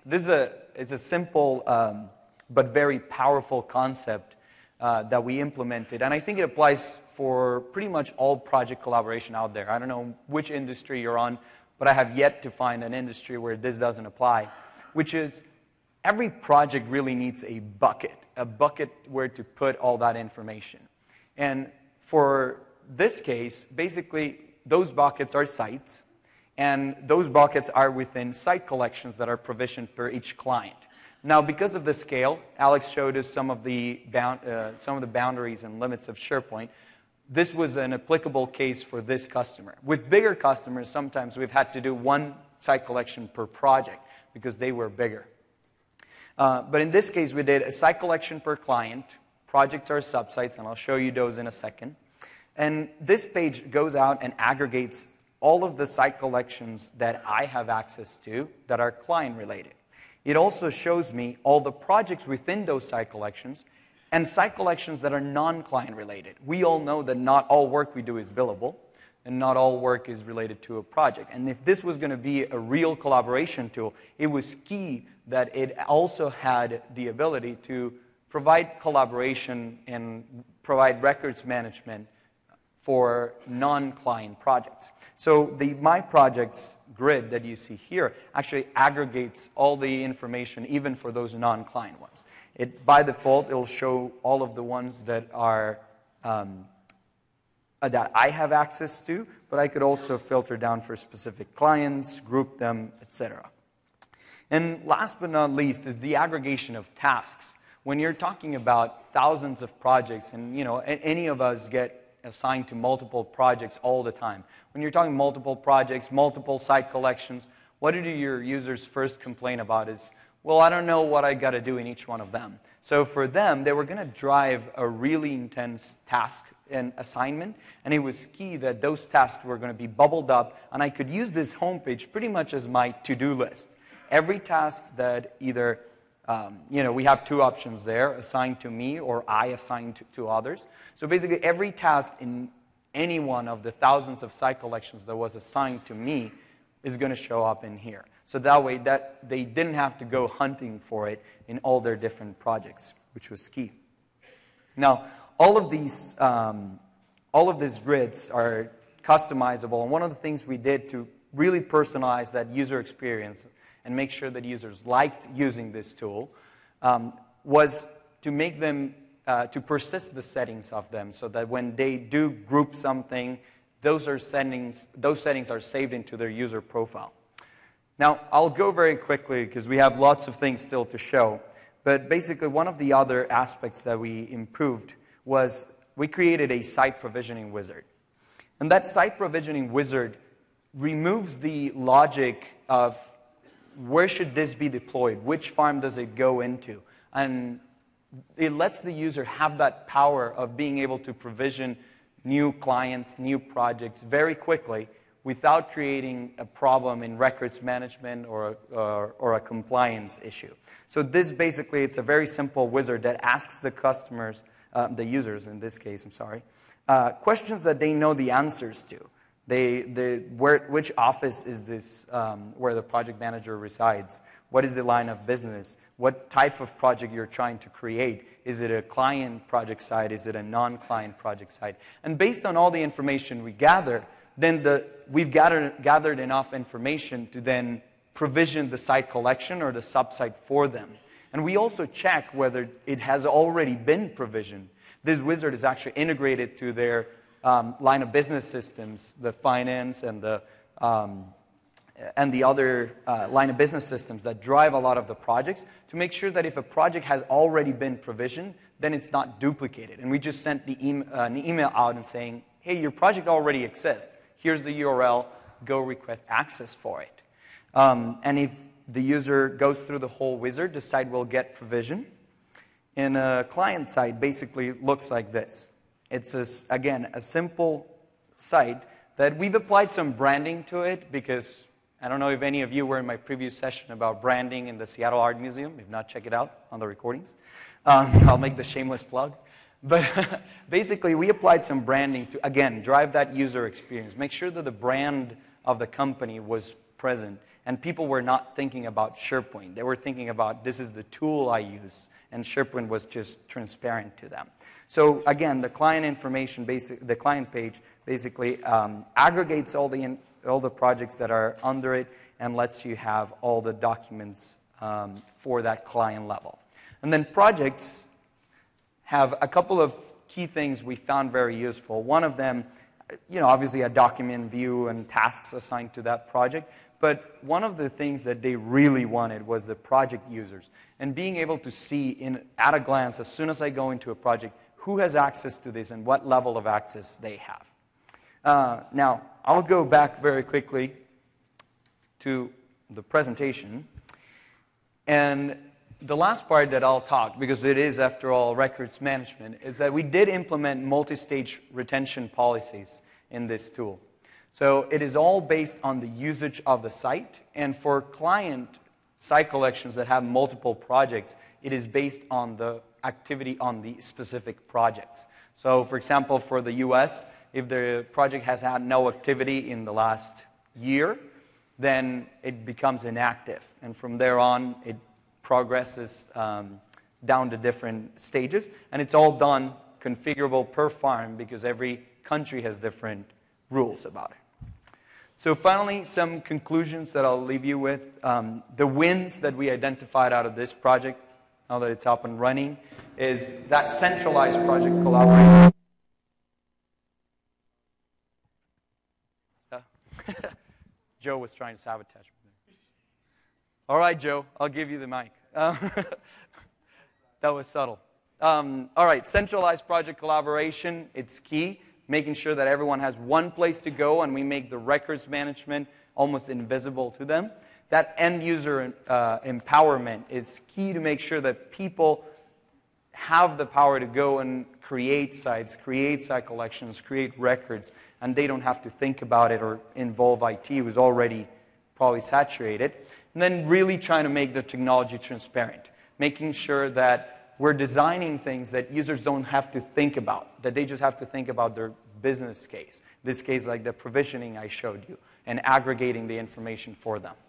This is a, it's a simple um, but very powerful concept uh, that we implemented. And I think it applies for pretty much all project collaboration out there. I don't know which industry you're on, but I have yet to find an industry where this doesn't apply, which is every project really needs a bucket, a bucket where to put all that information. And for this case, basically, those buckets are sites, and those buckets are within site collections that are provisioned per each client. Now, because of the scale, Alex showed us some of the bound, uh, some of the boundaries and limits of SharePoint. This was an applicable case for this customer. With bigger customers, sometimes we've had to do one site collection per project because they were bigger. Uh, but in this case, we did a site collection per client. Projects are subsites, and I'll show you those in a second. And this page goes out and aggregates all of the site collections that I have access to that are client-related. It also shows me all the projects within those site collections and site collections that are non-client related. We all know that not all work we do is billable, and not all work is related to a project. And if this was going to be a real collaboration tool, it was key that it also had the ability to provide collaboration and provide records management for non-client projects. So the My Projects grid that you see here actually aggregates all the information, even for those non-client ones. It, by default, it'll show all of the ones that are um, that I have access to, but I could also filter down for specific clients, group them, et cetera. And last but not least is the aggregation of tasks. When you're talking about thousands of projects, and you know, any of us get assigned to multiple projects all the time. When you're talking multiple projects, multiple site collections, what do your users first complain about is, well, I don't know what I got to do in each one of them. So for them, they were going to drive a really intense task and assignment, and it was key that those tasks were going to be bubbled up, and I could use this homepage pretty much as my to-do list. Every task that either, um, you know, we have two options there, assigned to me or I assigned to, to others. So basically, every task in any one of the thousands of site collections that was assigned to me is going to show up in here. So that way, that they didn't have to go hunting for it in all their different projects, which was key. Now, all of these, um, all of these grids are customizable, and one of the things we did to really personalize that user experience and make sure that users liked using this tool um, was to make them Uh, to persist the settings of them, so that when they do group something, those are settings, those settings are saved into their user profile. Now, I'll go very quickly because we have lots of things still to show, but basically one of the other aspects that we improved was we created a site provisioning wizard. And that site provisioning wizard removes the logic of where should this be deployed, which farm does it go into, and it lets the user have that power of being able to provision new clients, new projects very quickly without creating a problem in records management or, or, or a compliance issue. So this basically, it's a very simple wizard that asks the customers, uh, the users in this case, I'm sorry, uh, questions that they know the answers to. They, they, where, which office is this um, where the project manager resides? What is the line of business? What type of project you're trying to create? Is it a client project site? Is it a non-client project site? And based on all the information we gather, then the, we've gathered, gathered enough information to then provision the site collection or the subsite for them. And we also check whether it has already been provisioned. This wizard is actually integrated to their um, line of business systems, the finance and the um, and the other uh, line of business systems that drive a lot of the projects to make sure that if a project has already been provisioned, then it's not duplicated. And we just sent the e- uh, an email out and saying, hey, your project already exists. Here's the U R L. Go request access for it. Um, and if the user goes through the whole wizard, the site will get provision. And a client site basically looks like this. It's, a, again, a simple site that we've applied some branding to it because I don't know if any of you were in my previous session about branding in the Seattle Art Museum. If not, check it out on the recordings. Um, I'll make the shameless plug. But basically, we applied some branding to, again, drive that user experience. Make sure that the brand of the company was present. And people were not thinking about SharePoint. They were thinking about, this is the tool I use, and SharePoint was just transparent to them. So again, the client information, basic, the client page, basically um, aggregates all the, in, all the projects that are under it and lets you have all the documents um, for that client level. And then projects have a couple of key things we found very useful. One of them, you know, obviously a document view and tasks assigned to that project. But one of the things that they really wanted was the project users. And being able to see in, at a glance, as soon as I go into a project, who has access to this and what level of access they have. Uh, now, I'll go back very quickly to the presentation. And the last part that I'll talk, because it is, after all, records management, is that we did implement multi-stage retention policies in this tool. So it is all based on the usage of the site. And for client site collections that have multiple projects, it is based on the activity on the specific projects. So for example, for the U S, if the project has had no activity in the last year, then it becomes inactive. And from there on, it progresses um, down to different stages. And it's all done configurable per farm because every country has different rules about it. So finally, some conclusions that I'll leave you with. Um, the wins that we identified out of this project, now that it's up and running, is that centralized project collaboration. Uh, Joe was trying to sabotage me. All right, Joe, I'll give you the mic. Uh, that was subtle. Um, all right, centralized project collaboration, it's key. Making sure that everyone has one place to go and we make the records management almost invisible to them. That end user uh, empowerment is key to make sure that people have the power to go and create sites, create site collections, create records, and they don't have to think about it or involve I T, who's already probably saturated. And then really trying to make the technology transparent, making sure that we're designing things that users don't have to think about, that they just have to think about their business case. This case, like the provisioning I showed you, and aggregating the information for them.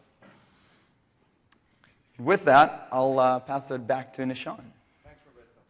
With that, I'll uh, pass it back to Nishan. Thanks, Roberto.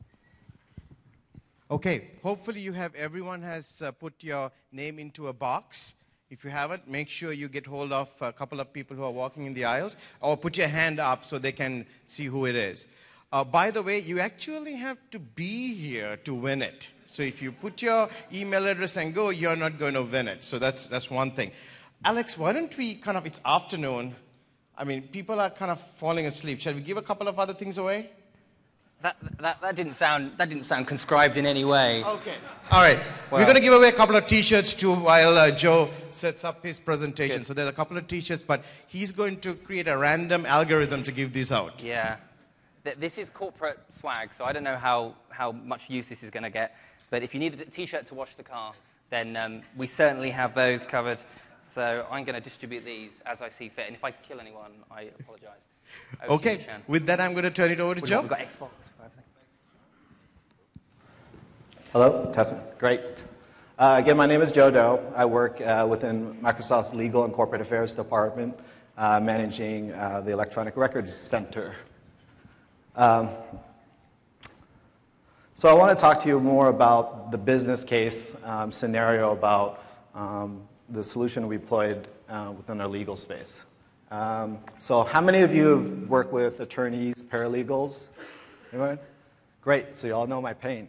Okay, hopefully you have, everyone has uh, put your name into a box. If you haven't, make sure you get hold of a couple of people who are walking in the aisles, or put your hand up so they can see who it is. Uh, by the way, you actually have to be here to win it. So if you put your email address and go, you're not going to win it. So that's, that's one thing. Alex, why don't we kind of, it's afternoon. I mean, people are kind of falling asleep. Shall we give a couple of other things away? That, that, that, didn't sound, that didn't sound conscribed in any way. Okay. All right. Well, we're going to give away a couple of T-shirts too while uh, Joe sets up his presentation. Good. So there's a couple of T-shirts, but he's going to create a random algorithm to give these out. Yeah. This is corporate swag, so I don't know how, how much use this is going to get. But if you need a T-shirt to wash the car, then um, we certainly have those covered. So I'm going to distribute these as I see fit. And if I kill anyone, I apologize. Over Okay. you, With that, I'm going to turn it over to we've Joe. Got, we've got Xbox for everything. Hello, Tessa. Great. Uh, again, my name is Joe Doe. I work uh, within Microsoft's Legal and Corporate Affairs Department, uh, managing uh, the Electronic Records Center. Um, so I want to talk to you more about the business case um, scenario about um, the solution we deployed uh, within our legal space. Um, so how many of you have worked with attorneys, paralegals? Anyone? Great, so you all know my pain.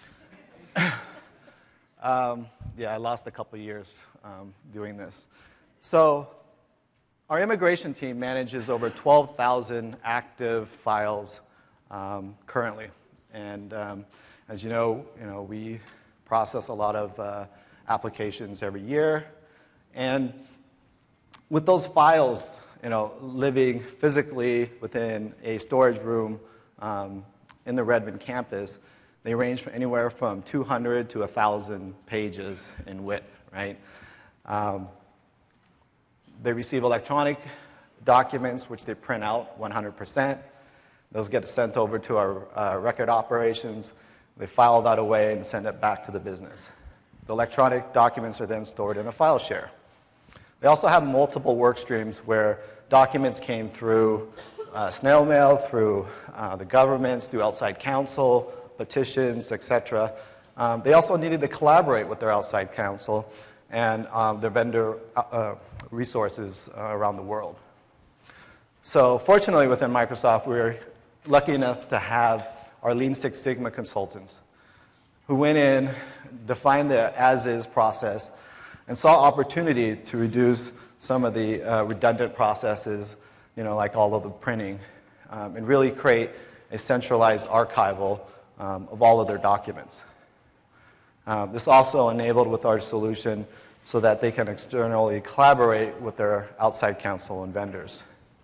um, yeah, I lost a couple years um, doing this. So our immigration team manages over twelve thousand active files um, currently. And um, as you know, you know, we process a lot of uh, applications every year. And with those files, you know, living physically within a storage room um, in the Redmond campus, they range from anywhere from two hundred to one thousand pages in width, right? Um, they receive electronic documents, which they print out one hundred percent. Those get sent over to our uh, record operations. They file that away and send it back to the business. The electronic documents are then stored in a file share. They also have multiple work streams where documents came through uh, snail mail, through uh, the governments, through outside counsel, petitions, et cetera. Um, they also needed to collaborate with their outside counsel and um, their vendor uh, resources uh, around the world. So fortunately within Microsoft, we're lucky enough to have our Lean Six Sigma consultants who went in, defined the as-is process, and saw opportunity to reduce some of the uh, redundant processes, you know, like all of the printing, um, and really create a centralized archival um, of all of their documents. Um, this also enabled with our solution so that they can externally collaborate with their outside counsel and vendors.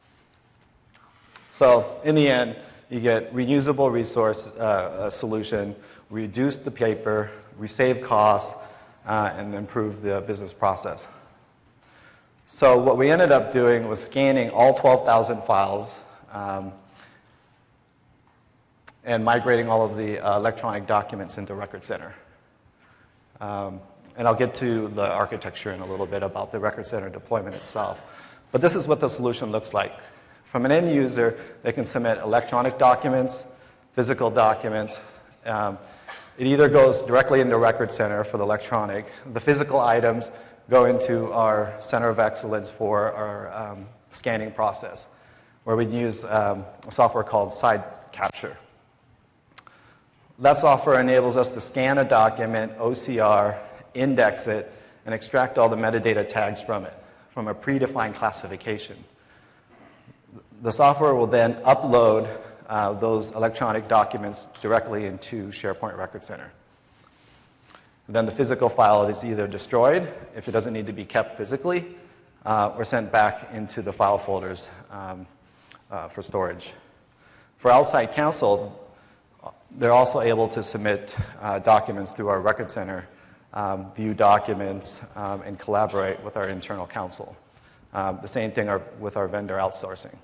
So in the end, you get reusable resource uh, solution, reduce the paper, we save costs, uh, and improve the business process. So what we ended up doing was scanning all twelve thousand files um, and migrating all of the uh, electronic documents into Record Center. Um, and I'll get to the architecture in a little bit about the Record Center deployment itself. But this is what the solution looks like. From an end user, they can submit electronic documents, physical documents. Um, it either goes directly into Record Center for the electronic. The physical items go into our Center of Excellence for our um, scanning process, where we use um, a software called Side Capture. That software enables us to scan a document, O C R, index it, and extract all the metadata tags from it, from a predefined classification. The software will then upload uh, those electronic documents directly into SharePoint Record Center. Then the physical file is either destroyed, if it doesn't need to be kept physically, uh, or sent back into the file folders um, uh, for storage. For outside counsel, they're also able to submit uh, documents through our Record Center, um, view documents, um, and collaborate with our internal counsel. Um, the same thing are, with our vendor outsourcing.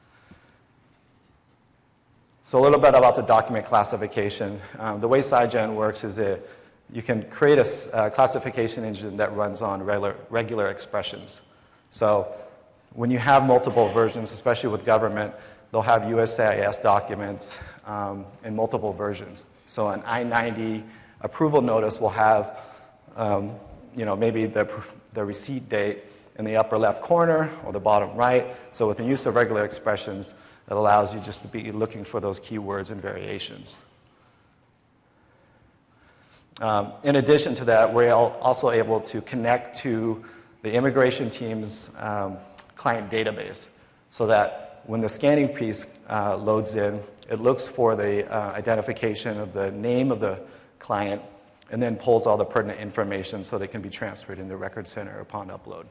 So a little bit about the document classification. Um, the way SideGen works is that you can create a uh, classification engine that runs on regular, regular expressions. So when you have multiple versions, especially with government, they'll have U S C I S documents um, in multiple versions. So an I ninety approval notice will have, um, you know, maybe the, the receipt date in the upper left corner or the bottom right. So with the use of regular expressions, it allows you just to be looking for those keywords and variations. Um, in addition to that, we're also able to connect to the immigration team's um, client database so that when the scanning piece uh, loads in, it looks for the uh, identification of the name of the client and then pulls all the pertinent information so they can be transferred into Record Center upon upload.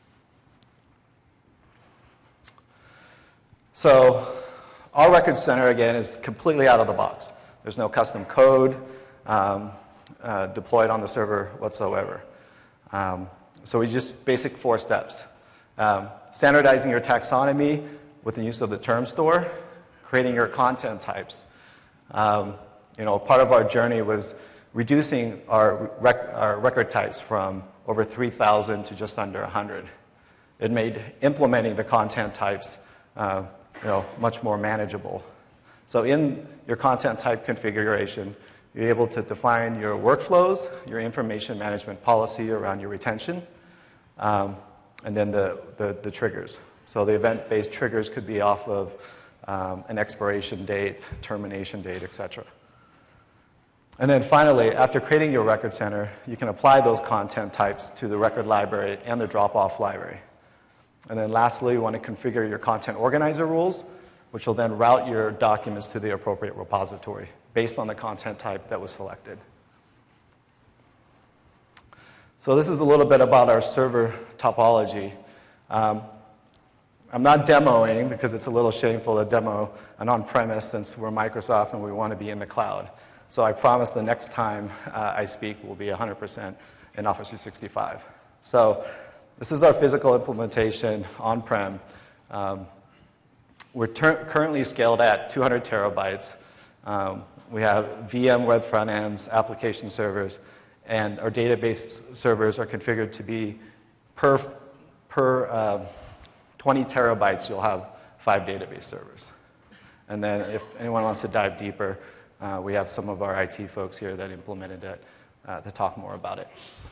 So our Record Center, again, is completely out of the box. There's no custom code um, uh, deployed on the server whatsoever. Um, so we just basic four steps. Um, standardizing your taxonomy with the use of the term store, creating your content types. Um, you know, part of our journey was reducing our, rec our record types from over three thousand to just under one hundred. It made implementing the content types uh, you know, much more manageable. So in your content type configuration, you're able to define your workflows, your information management policy around your retention, um, and then the, the, the triggers. So the event-based triggers could be off of um, an expiration date, termination date, et cetera. And then finally, after creating your Record Center, you can apply those content types to the record library and the drop-off library. And then lastly, you want to configure your content organizer rules, which will then route your documents to the appropriate repository based on the content type that was selected. So this is a little bit about our server topology. Um, I'm not demoing because it's a little shameful to demo an on-premise since we're Microsoft and we want to be in the cloud. So I promise the next time uh, I speak will be one hundred percent in Office three sixty-five. So this is our physical implementation on-prem. Um, we're currently scaled at two hundred terabytes. Um, we have V M web front ends, application servers, and our database servers are configured to be per, per uh, twenty terabytes, you'll have five database servers. And then if anyone wants to dive deeper, uh, we have some of our I T folks here that implemented it uh, to talk more about it.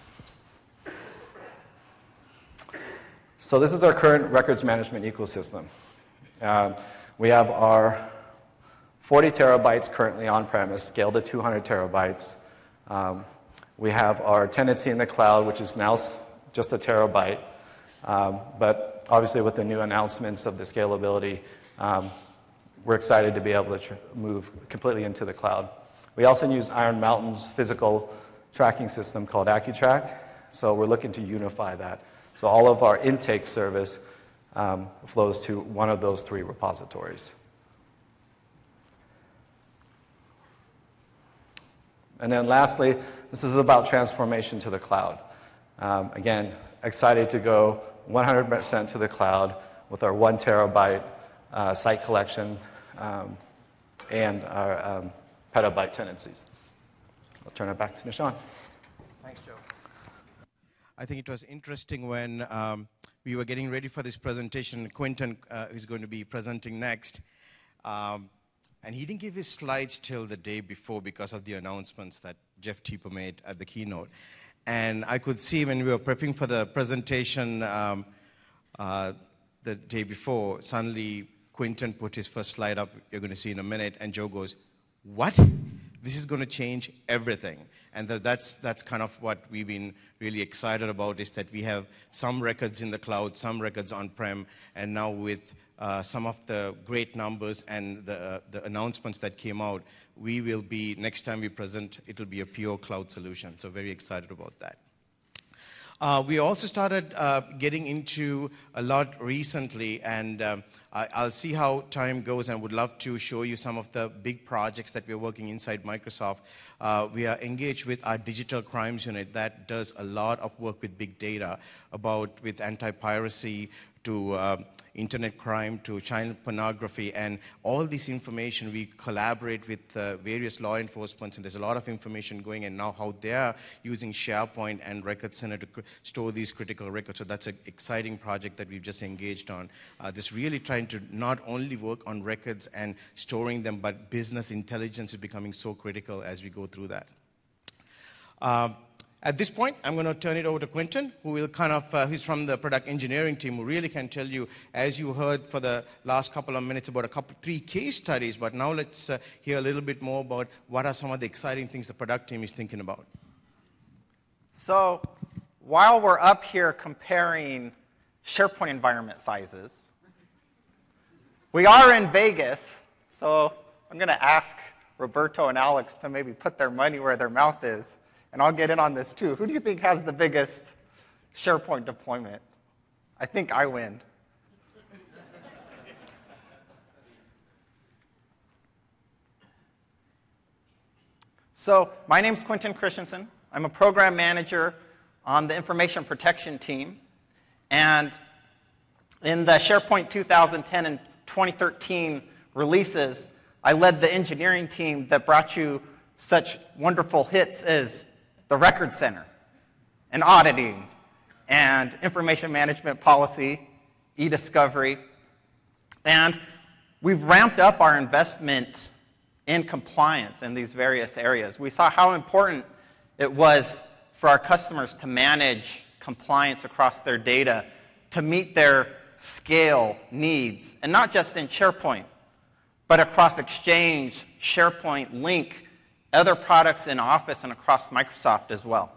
So this is our current records management ecosystem. Um, we have our forty terabytes currently on-premise, scaled to two hundred terabytes. Um, we have our tenancy in the cloud, which is now just a terabyte. Um, but obviously with the new announcements of the scalability, um, we're excited to be able to tr move completely into the cloud. We also use Iron Mountain's physical tracking system called AccuTrack. So we're looking to unify that. So all of our intake service um, flows to one of those three repositories. And then lastly, this is about transformation to the cloud. Um, again, excited to go one hundred percent to the cloud with our one terabyte uh, site collection um, and our um, petabyte tenancies. I'll turn it back to Nishan. Thanks, Joe. I think it was interesting when um, we were getting ready for this presentation. Quentin uh, is going to be presenting next. Um, and he didn't give his slides till the day before because of the announcements that Jeff Teeper made at the keynote. And I could see when we were prepping for the presentation um, uh, the day before, suddenly Quentin put his first slide up, you're going to see in a minute, and Joe goes, what? This is going to change everything. And th that's, that's kind of what we've been really excited about, is that we have some records in the cloud, some records on-prem, and now with uh, some of the great numbers and the, uh, the announcements that came out, we will be, next time we present, it will be a pure cloud solution. So very excited about that. Uh, we also started uh, getting into a lot recently, and um, I, I'll see how time goes, and would love to show you some of the big projects that we're working inside Microsoft. Uh, we are engaged with our digital crimes unit that does a lot of work with big data, about with anti-piracy to uh, internet crime to child pornography, and all this information we collaborate with uh, various law enforcement, and there's a lot of information going in now how they're using SharePoint and Record Center to store these critical records. So that's an exciting project that we've just engaged on. Uh, this really trying to not only work on records and storing them, but business intelligence is becoming so critical as we go through that. Um, At this point, I'm going to turn it over to Quentin, who will kind of, uh, who's from the product engineering team, who really can tell you, as you heard for the last couple of minutes, about a couple, three case studies. But now let's uh, hear a little bit more about what are some of the exciting things the product team is thinking about. So while we're up here comparing SharePoint environment sizes, we are in Vegas, so I'm going to ask Roberto and Alex to maybe put their money where their mouth is. And I'll get in on this too. Who do you think has the biggest SharePoint deployment? I think I win. So my name's Quentin Christensen. I'm a program manager on the information protection team. And in the SharePoint two thousand ten and twenty thirteen releases, I led the engineering team that brought you such wonderful hits as the Record Center, and auditing, and information management policy, e-discovery. And we've ramped up our investment in compliance in these various areas. We saw how important it was for our customers to manage compliance across their data to meet their scale needs, and not just in SharePoint, but across Exchange, SharePoint, Lync, other products in Office and across Microsoft as well.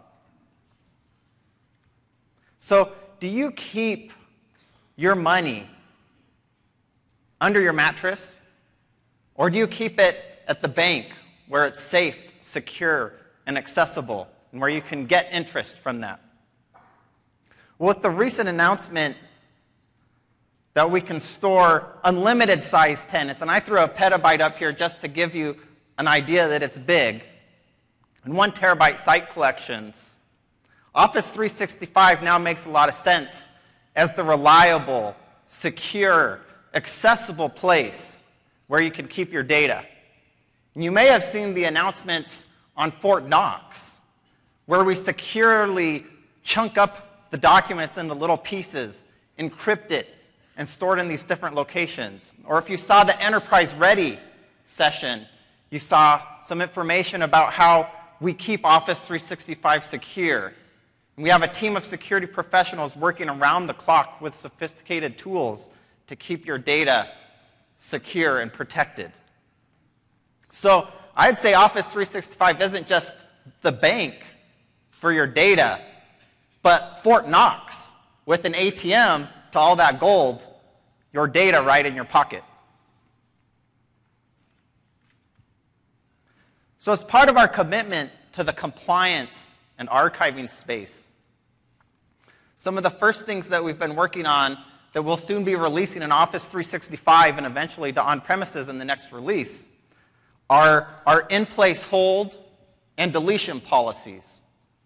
So do you keep your money under your mattress, or do you keep it at the bank where it's safe, secure, and accessible, and where you can get interest from that? Well, with the recent announcement that we can store unlimited size tenants, and I threw a petabyte up here just to give you an idea that it's big, and one terabyte site collections, Office three sixty-five now makes a lot of sense as the reliable, secure, accessible place where you can keep your data. And you may have seen the announcements on Fort Knox, where we securely chunk up the documents into little pieces encrypted, and stored in these different locations. Or if you saw the Enterprise Ready session, you saw some information about how we keep Office three sixty-five secure. And we have a team of security professionals working around the clock with sophisticated tools to keep your data secure and protected. So I'd say Office three sixty-five isn't just the bank for your data, but Fort Knox with an A T M to all that gold, your data right in your pocket. So as part of our commitment to the compliance and archiving space, some of the first things that we've been working on that we'll soon be releasing in Office three sixty-five and eventually to on-premises in the next release are our in-place hold and deletion policies.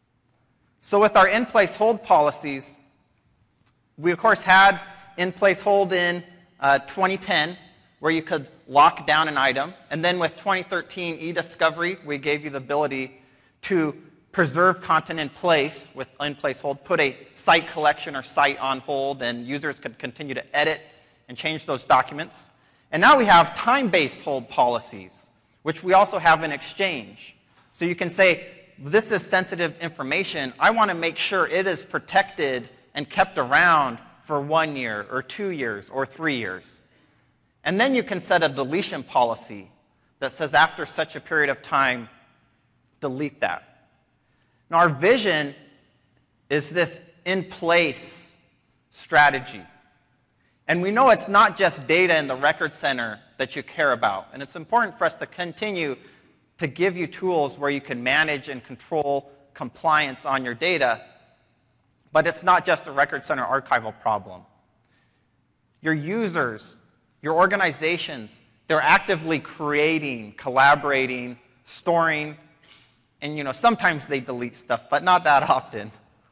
So with our in-place hold policies, we of course had in-place hold in uh, twenty ten, where you could lock down an item. And then with twenty thirteen eDiscovery, we gave you the ability to preserve content in place with in-place hold, put a site collection or site on hold, and users could continue to edit and change those documents. And now we have time-based hold policies, which we also have in Exchange. So you can say, this is sensitive information. I want to make sure it is protected and kept around for one year or two years or three years. And then you can set a deletion policy that says after such a period of time, delete that. Now our vision is this in-place strategy. And we know it's not just data in the record center that you care about. And it's important for us to continue to give you tools where you can manage and control compliance on your data. But it's not just a record center archival problem. Your users, your organizations, they're actively creating, collaborating, storing, and you know, sometimes they delete stuff, but not that often.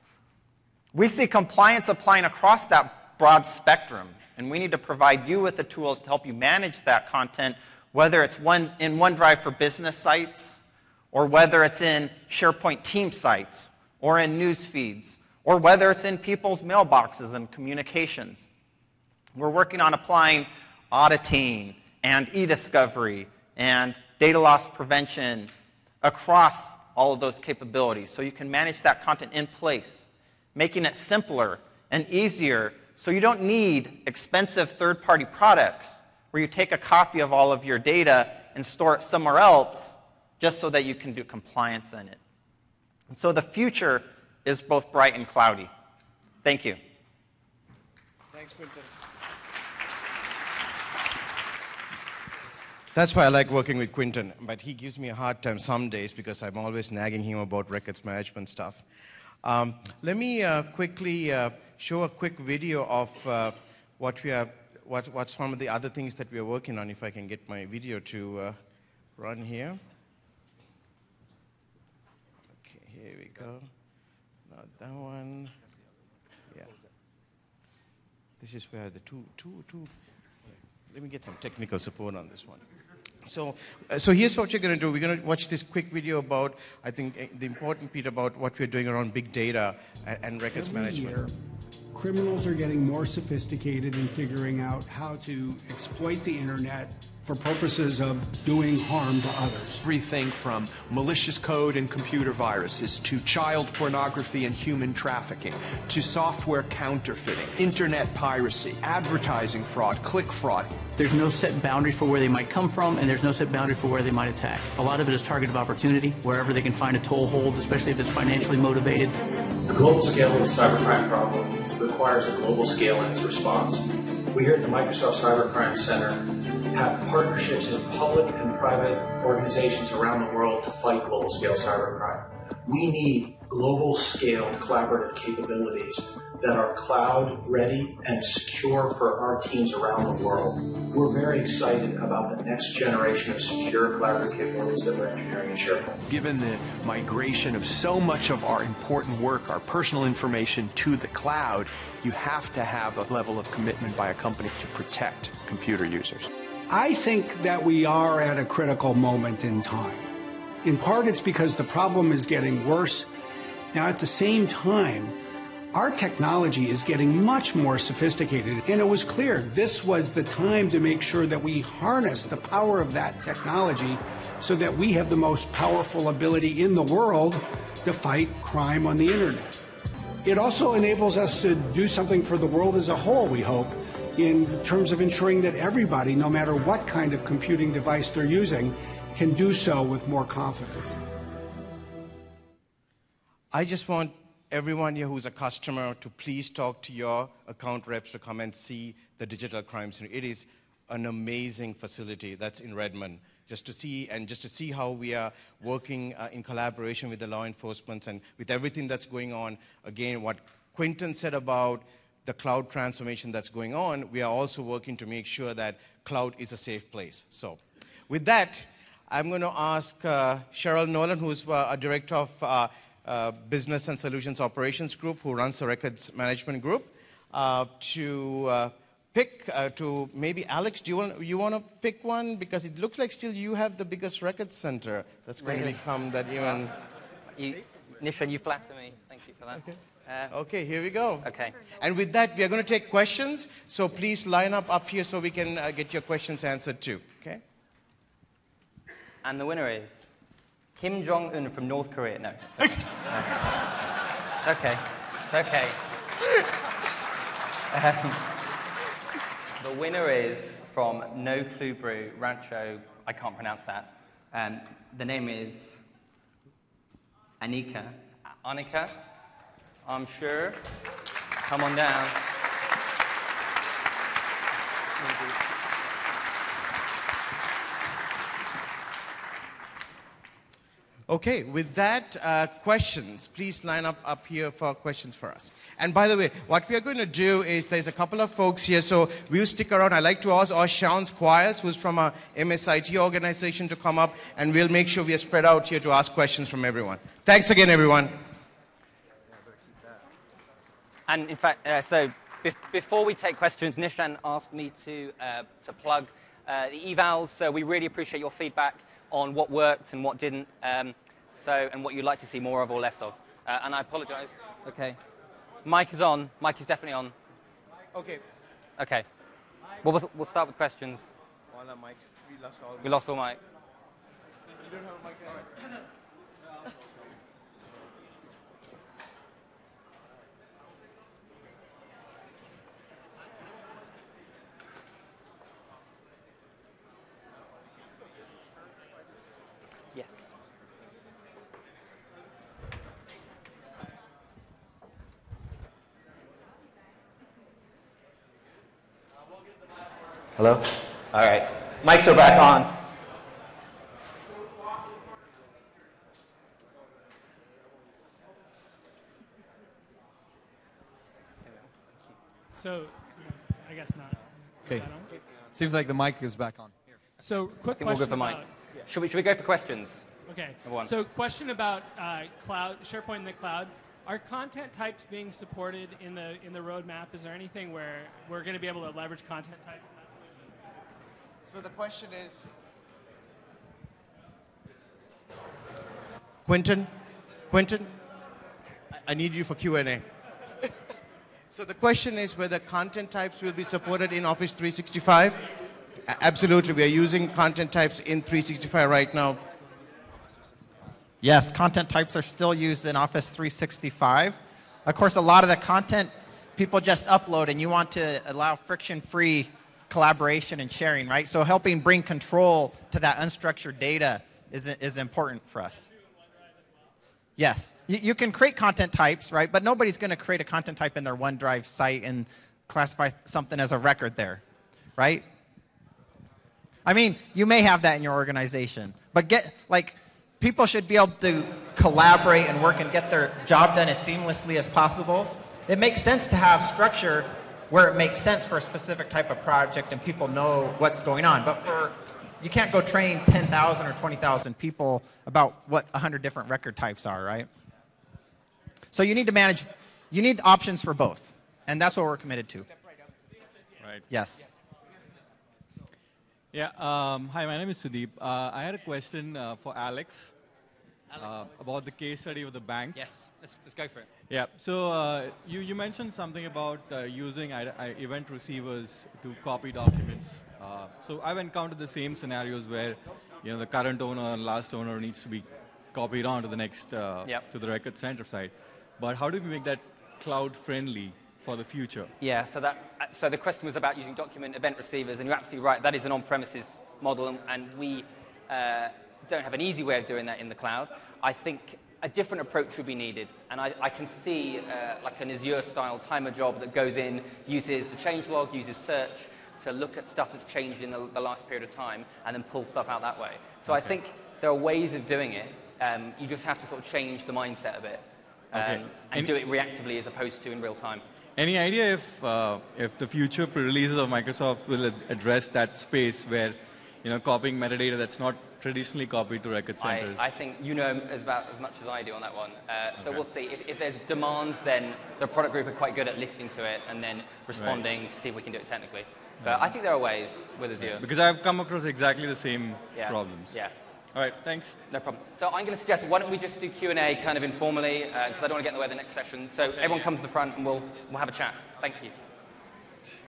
We see compliance applying across that broad spectrum, and we need to provide you with the tools to help you manage that content, whether it's one in OneDrive for business sites, or whether it's in SharePoint team sites, or in news feeds, or whether it's in people's mailboxes and communications. We're working on applying auditing and eDiscovery and data loss prevention across all of those capabilities so you can manage that content in place, making it simpler and easier so you don't need expensive third-party products where you take a copy of all of your data and store it somewhere else just so that you can do compliance in it. And so the future is both bright and cloudy. Thank you. Thanks, Quintin. That's why I like working with Quintin, but he gives me a hard time some days because I'm always nagging him about records management stuff. Um, let me uh, quickly uh, show a quick video of uh, what we are, what, what's some of the other things that we are working on, if I can get my video to uh, run here. Okay, here we go. Not that one. Yeah. This is where the two, two, two. Let me get some technical support on this one. So, uh, so here's what you're going to do. We're going to watch this quick video about, I think, uh, the important bit about what we're doing around big data and, and records Every management. Year, criminals are getting more sophisticated in figuring out how to exploit the internet for purposes of doing harm to others. Everything from malicious code and computer viruses to child pornography and human trafficking to software counterfeiting, internet piracy, advertising fraud, click fraud. There's no set boundary for where they might come from, and there's no set boundary for where they might attack. A lot of it is targeted opportunity, wherever they can find a toehold, especially if it's financially motivated. The global scale of the cybercrime problem requires a global scale in its response. We here at the Microsoft Cybercrime Center have partnerships with public and private organizations around the world to fight global scale cybercrime. We need global scale collaborative capabilities that are cloud ready and secure for our teams around the world. We're very excited about the next generation of secure collaborative capabilities that we're engineering in SharePoint. Given the migration of so much of our important work, our personal information, to the cloud, you have to have a level of commitment by a company to protect computer users. I think that we are at a critical moment in time. In part, it's because the problem is getting worse. Now, at the same time, Our technology is getting much more sophisticated, and it was clear this was the time to make sure that we harness the power of that technology so that we have the most powerful ability in the world to fight crime on the internet. It also enables us to do something for the world as a whole, we hope, in terms of ensuring that everybody, no matter what kind of computing device they're using, can do so with more confidence. I just want everyone here who's a customer to please talk to your account reps to come and see the Digital Crime Center. It is an amazing facility that's in Redmond. Just to see and just to see how we are working uh, in collaboration with the law enforcement and with everything that's going on. Again, what Quentin said about the cloud transformation that's going on, we are also working to make sure that cloud is a safe place. So, with that, I'm going to ask uh, Cheryl Nolan, who's uh, a director of uh, uh, Business and Solutions Operations Group, who runs the Records Management Group, uh, to uh, pick, uh, to maybe Alex, do you want, you want to pick one? Because it looks like still you have the biggest records center that's going Really? to become that even... You, Nishan, you flatter me. Thank you for that. Okay. Uh, Okay, here we go. Okay. And with that, we are going to take questions. So please line up up here so we can uh, get your questions answered too. Okay? And the winner is Kim Jong-un from North Korea. No, it's okay. It's okay. It's okay. Um, the winner is from No Clue Brew, Rancho. I can't pronounce that. Um, the name is Anika. Anika, I'm sure. Come on down. Okay, with that, uh, questions. Please line up up here for questions for us. And by the way, what we are going to do is there's a couple of folks here, so we'll stick around. I'd like to ask our Sean Squires, who's from a M S I T organization, to come up, and we'll make sure we are spread out here to ask questions from everyone. Thanks again, everyone. And in fact, uh, so be before we take questions, Nishan asked me to, uh, to plug uh, the evals. So we really appreciate your feedback on what worked and what didn't, um, so, and what you'd like to see more of or less of. Uh, and I apologize. Okay. Mic is on. Mic is definitely on. Okay. Okay. Well, we'll, we'll start with questions. All our mics. We lost all We lost all mics. You don't have a mic anyway. Yes. Hello? All right. Mics are back on. So, I guess not. Okay. Seems like the mic is back on. So, quick I think we'll question go for about, mics. Should we, should we go for questions? Okay. Number one. So, question about uh, cloud, SharePoint in the cloud. Are content types being supported in the in the roadmap? Is there anything where we're going to be able to leverage content types in that solution? So the question is, Quentin, Quentin, I- I need you for Q and A. So the question is whether content types will be supported in Office three sixty-five. A- Absolutely, we are using content types in three sixty-five right now. Yes, content types are still used in Office three sixty-five. Of course, a lot of the content people just upload, and you want to allow friction-free collaboration and sharing, right? So helping bring control to that unstructured data is, is important for us. Yes, you, you can create content types, right? But nobody's going to create a content type in their OneDrive site and classify something as a record there, right? I mean, you may have that in your organization, but get, like, people should be able to collaborate and work and get their job done as seamlessly as possible. It makes sense to have structure where it makes sense for a specific type of project and people know what's going on. But for, you can't go train ten thousand or twenty thousand people about what one hundred different record types are, right? So you need to manage, you need options for both. And that's what we're committed to. Right. Yes. Yeah. Um, hi, my name is Sudeep. Uh, I had a question uh, for Alex. uh, about the case study of the bank. Yes, let's, let's go for it. Yeah, so uh, you, you mentioned something about uh, using I, I, event receivers to copy documents. Uh, so I've encountered the same scenarios where, you know, the current owner and last owner needs to be copied on to the next, uh, Yep. to the record center side. But how do we make that cloud friendly for the future? Yeah, so that uh, so the question was about using document event receivers, and you're absolutely right. That is an on-premises model, and, and we uh, don't have an easy way of doing that in the cloud. I think a different approach would be needed, and I, I can see uh, like an Azure-style timer job that goes in, uses the changelog, uses search to look at stuff that's changed in the, the last period of time, and then pull stuff out that way. So Okay. I think there are ways of doing it. Um, you just have to sort of change the mindset a bit um, Okay. and And- do it reactively as opposed to in real time. Any idea if uh, if the future releases of Microsoft will ad- address that space where, you know, copying metadata that's not traditionally copied to record I, centers? I think you know as about as much as I do on that one. Uh, so Okay. we'll see. If, if there's demands, then the product group are quite good at listening to it and then responding to see if we can do it technically. But I think there are ways with Azure. Because I've come across exactly the same Yeah. problems. Yeah. All right, thanks. No problem. So I'm going to suggest, why don't we just do Q and A kind of informally, because I don't want to get in the way of the next session. So everyone comes to the front and we'll, we'll have a chat. Thank you.